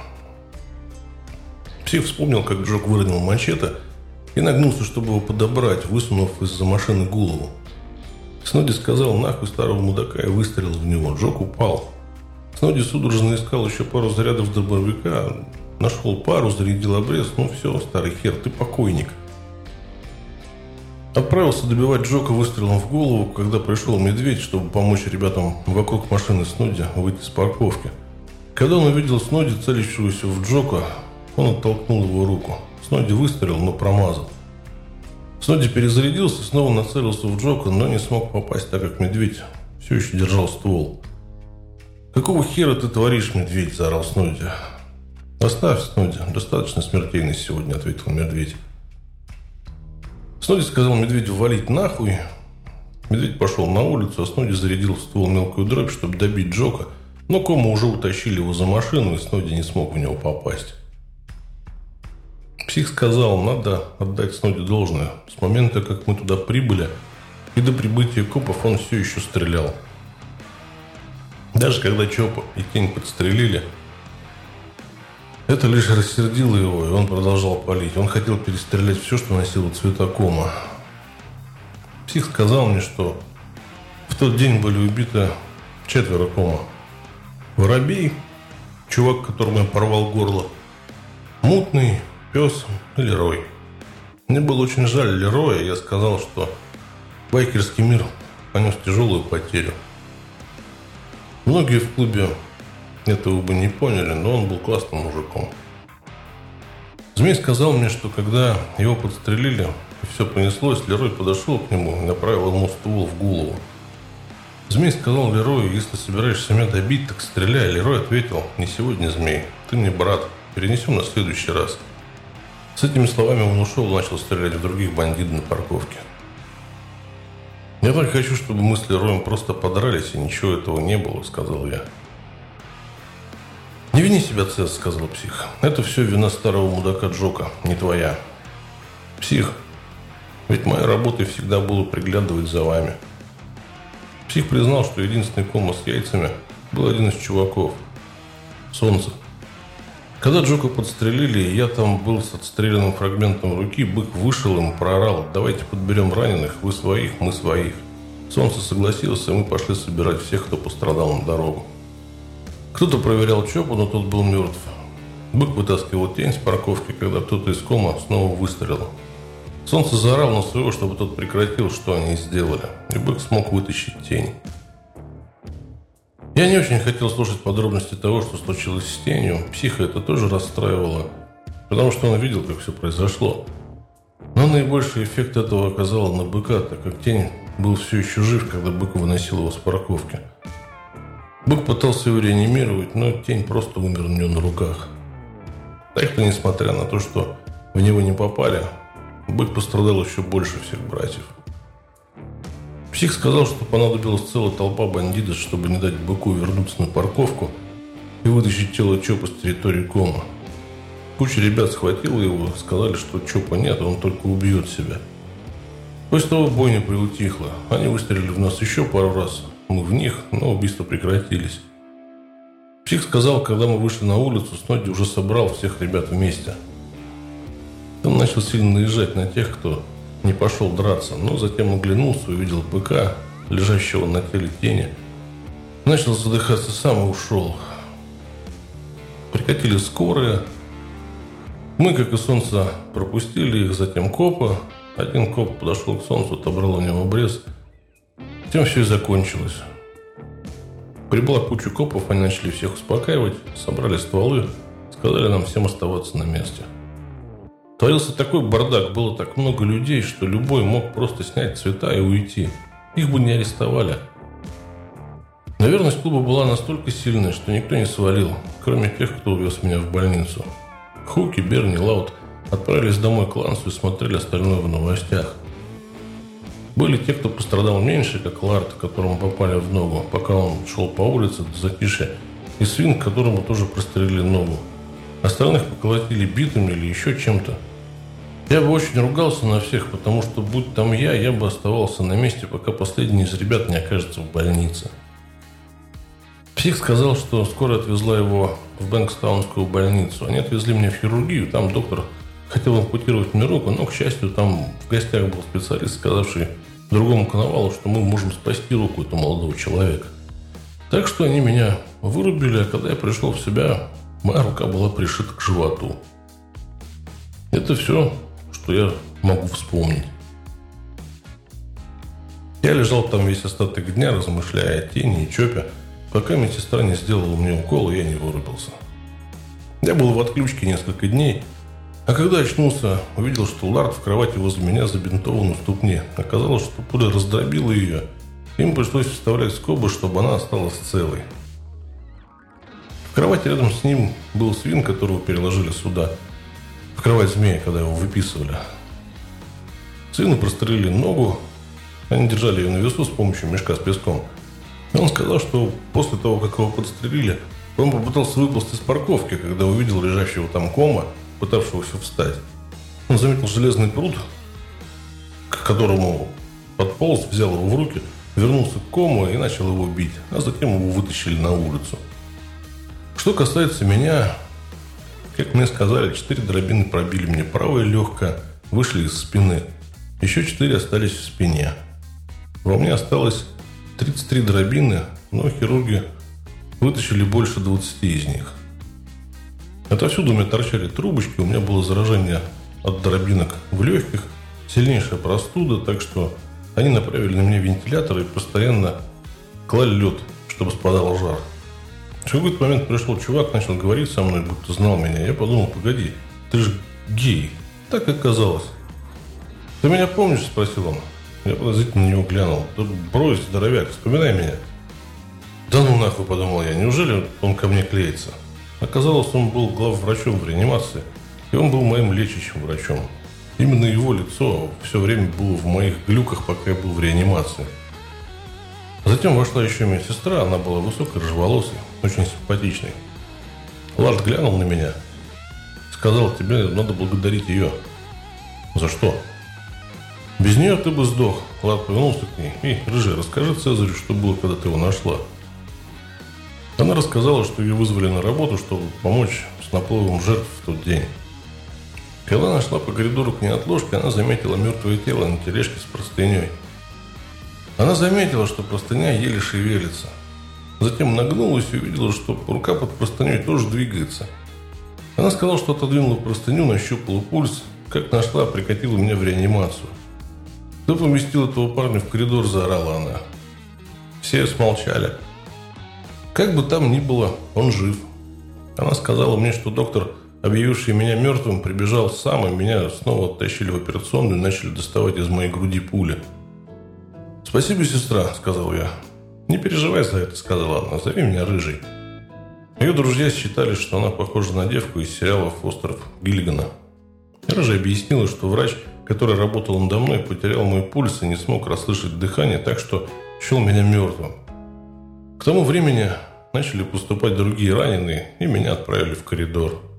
Псих вспомнил, как Джок выронил мачете и нагнулся, чтобы его подобрать, высунув из-за машины голову. Сноди сказал: «Нахуй старого мудака», и выстрелил в него. Джок упал. Сноди судорожно искал еще пару зарядов дробовика, нашел пару, зарядил обрез. «Ну все, старый хер, ты покойник». Отправился добивать Джока выстрелом в голову, когда пришел медведь, чтобы помочь ребятам вокруг машины Сноди выйти с парковки. Когда он увидел Сноди, целящегося в Джока, он оттолкнул его руку. Сноди выстрелил, но промазал. Сноди перезарядился, снова нацелился в Джока, но не смог попасть, так как медведь все еще держал ствол. «Какого хера ты творишь, медведь?» – заорал Сноди. «Оставь, Сноди, достаточно смертельный сегодня», – ответил медведь. Сноди сказал медведю валить нахуй. Медведь пошел на улицу, а Сноди зарядил в ствол мелкую дробь, чтобы добить Джока, но Кома уже утащили его за машину, и Сноди не смог в него попасть. Псих сказал: «Надо отдать Сноди должное. С момента, как мы туда прибыли, и до прибытия копов он все еще стрелял. Даже когда Чопа и Тень подстрелили, это лишь рассердило его, и он продолжал палить. Он хотел перестрелять все, что носило цвета Кома». Псих сказал мне, что в тот день были убиты 4 Кома. Воробей, чувак, которому я порвал горло, Мутный, Пес и Лерой. Мне было очень жаль Лероя, и я сказал, что байкерский мир понес тяжелую потерю. Многие в клубе этого бы не поняли, но он был классным мужиком. Змей сказал мне, что когда его подстрелили и все понеслось, Лерой подошел к нему и направил ему ствол в голову. Змей сказал Лерою: «Если собираешься меня добить, так стреляй». Лерой ответил: «Не сегодня, Змей, ты мне брат, перенесем на следующий раз». С этими словами он ушел и начал стрелять в других бандитов на парковке. «Я так хочу, чтобы мы с Лероем просто подрались, и ничего этого не было», — сказал я. «Не вини себя, Цесс», — сказал псих. «Это все вина старого мудака Джока, не твоя. Псих, ведь моей работой всегда было приглядывать за вами». Псих признал, что единственный Кома с яйцами был один из чуваков — Солнце. Когда Джока подстрелили, и я там был с отстрелянным фрагментом руки, бык вышел им, проорал: «Давайте подберем раненых, вы своих, мы своих». Солнце согласился, и мы пошли собирать всех, кто пострадал на дорогу. Кто-то проверял Чопу, но тот был мертв. Бык вытаскивал Тень с парковки, когда кто-то из Кома снова выстрелил. Солнце заорал на своего, чтобы тот прекратил, что они сделали, и бык смог вытащить Тень. Я не очень хотел слушать подробности того, что случилось с Тенью. Психа это тоже расстраивало, потому что он видел, как все произошло. Но наибольший эффект этого оказало на быка, так как Тень был все еще жив, когда бык выносил его с парковки. Бык пытался его реанимировать, но Тень просто умер у него на руках. Так что, несмотря на то, что в него не попали, бык пострадал еще больше всех братьев. Псих сказал, что понадобилась целая толпа бандитов, чтобы не дать быку вернуться на парковку и вытащить тело Чопа с территории Кома. Куча ребят схватила его, сказали, что Чопа нет, он только убьет себя. После того бойня приутихла. Они выстрелили в нас еще пару раз, мы в них, но убийства прекратились. Псих сказал, когда мы вышли на улицу, Сноди уже собрал всех ребят вместе. Он начал сильно наезжать на тех, кто не пошел драться, но затем оглянулся, увидел быка, лежащего на теле Тени. Начал задыхаться сам и ушел. Прикатили скорые. Мы, как и Солнце, пропустили их, затем копа. Один коп подошел к Солнцу, отобрал у него обрез. Тем все и закончилось. Прибыла куча копов, они начали всех успокаивать, собрали стволы, сказали нам всем оставаться на месте. Творился такой бардак, было так много людей, что любой мог просто снять цвета и уйти. Их бы не арестовали. Но верность клуба была настолько сильная, что никто не свалил, кроме тех, кто увез меня в больницу. Хуки, Берни, Лаут отправились домой к Лансу и смотрели остальное в новостях. Были те, кто пострадал меньше, как Лард, которому попали в ногу, пока он шел по улице до затишья, и свин, которому тоже прострелили ногу. Остальных поколотили битами или еще чем-то. Я бы очень ругался на всех, потому что, будь там я бы оставался на месте, пока последний из ребят не окажется в больнице. Псих сказал, что скоро отвезла его в Бэнкстаунскую больницу. Они отвезли меня в хирургию, там доктор хотел ампутировать мне руку, но, к счастью, там в гостях был специалист, сказавший другому коновалу, что мы можем спасти руку этого молодого человека. Так что они меня вырубили, а когда я пришел в себя, моя рука была пришита к животу. Это все, что я могу вспомнить. Я лежал там весь остаток дня, размышляя о тени и чопе, пока медсестра не сделала мне укол, и я не вырубился. Я был в отключке несколько дней, а когда очнулся, увидел, что Лард в кровати возле меня забинтован в ступне. Оказалось, что пуля раздробила ее. Им пришлось вставлять скобы, чтобы она осталась целой. В кровати рядом с ним был свин, которого переложили сюда. В кровать змея, когда его выписывали. Свину прострелили ногу. Они держали ее на весу с помощью мешка с песком. И он сказал, что после того, как его подстрелили, он попытался выползти из парковки, когда увидел лежащего там кома, пытавшегося встать. Он заметил железный пруд, к которому подполз, взял его в руки, вернулся к кому и начал его бить, а затем его вытащили на улицу. Что касается меня, как мне сказали, 4 дробины пробили мне правое легкое, вышли из спины. Еще 4 остались в спине. Во мне осталось 33 дробины, но хирурги вытащили больше 20 из них. Отовсюду у меня торчали трубочки, у меня было заражение от дробинок в легких, сильнейшая простуда, так что они направили на меня вентилятор и постоянно клали лед, чтобы спадал жар. В какой-то момент пришел чувак, начал говорить со мной, будто знал меня. Я подумал, погоди, ты же гей. Так и оказалось. Ты меня помнишь? Спросил он. Я подозрительно на него глянул. Да брось, здоровяк, вспоминай меня. Да ну нахуй, подумал я, неужели он ко мне клеится? Оказалось, он был главврачом в реанимации, и он был моим лечащим врачом. Именно его лицо все время было в моих глюках, пока я был в реанимации. Затем вошла еще медсестра, она была высокой, рыжеволосой, очень симпатичной. Лард глянул на меня, сказал, тебе надо благодарить ее. За что? Без нее ты бы сдох. Лард повернулся к ней. Эй, рыжая, расскажи Цезарю, что было, когда ты его нашла. Она рассказала, что ее вызвали на работу, чтобы помочь с наплывом жертв в тот день. Когда она шла по коридору к неотложке, она заметила мертвое тело на тележке с простыней. Она заметила, что простыня еле шевелится. Затем нагнулась и увидела, что рука под простыней тоже двигается. Она сказала, что отодвинула простыню, нащупала пульс, как нашла, прикатила меня в реанимацию. «Кто поместил этого парня в коридор?» – заорала она. Все смолчали. Как бы там ни было, он жив. Она сказала мне, что доктор, объявивший меня мертвым, прибежал сам, и меня снова оттащили в операционную и начали доставать из моей груди пули. «Спасибо, сестра», – сказал я. «Не переживай за это», – сказала она. «Зови меня Рыжей». Ее друзья считали, что она похожа на девку из сериалов «Остров Гиллигана». Рыжая объяснила, что врач, который работал надо мной, потерял мой пульс и не смог расслышать дыхание, так что счел меня мертвым. К тому времени начали поступать другие раненые, и меня отправили в коридор.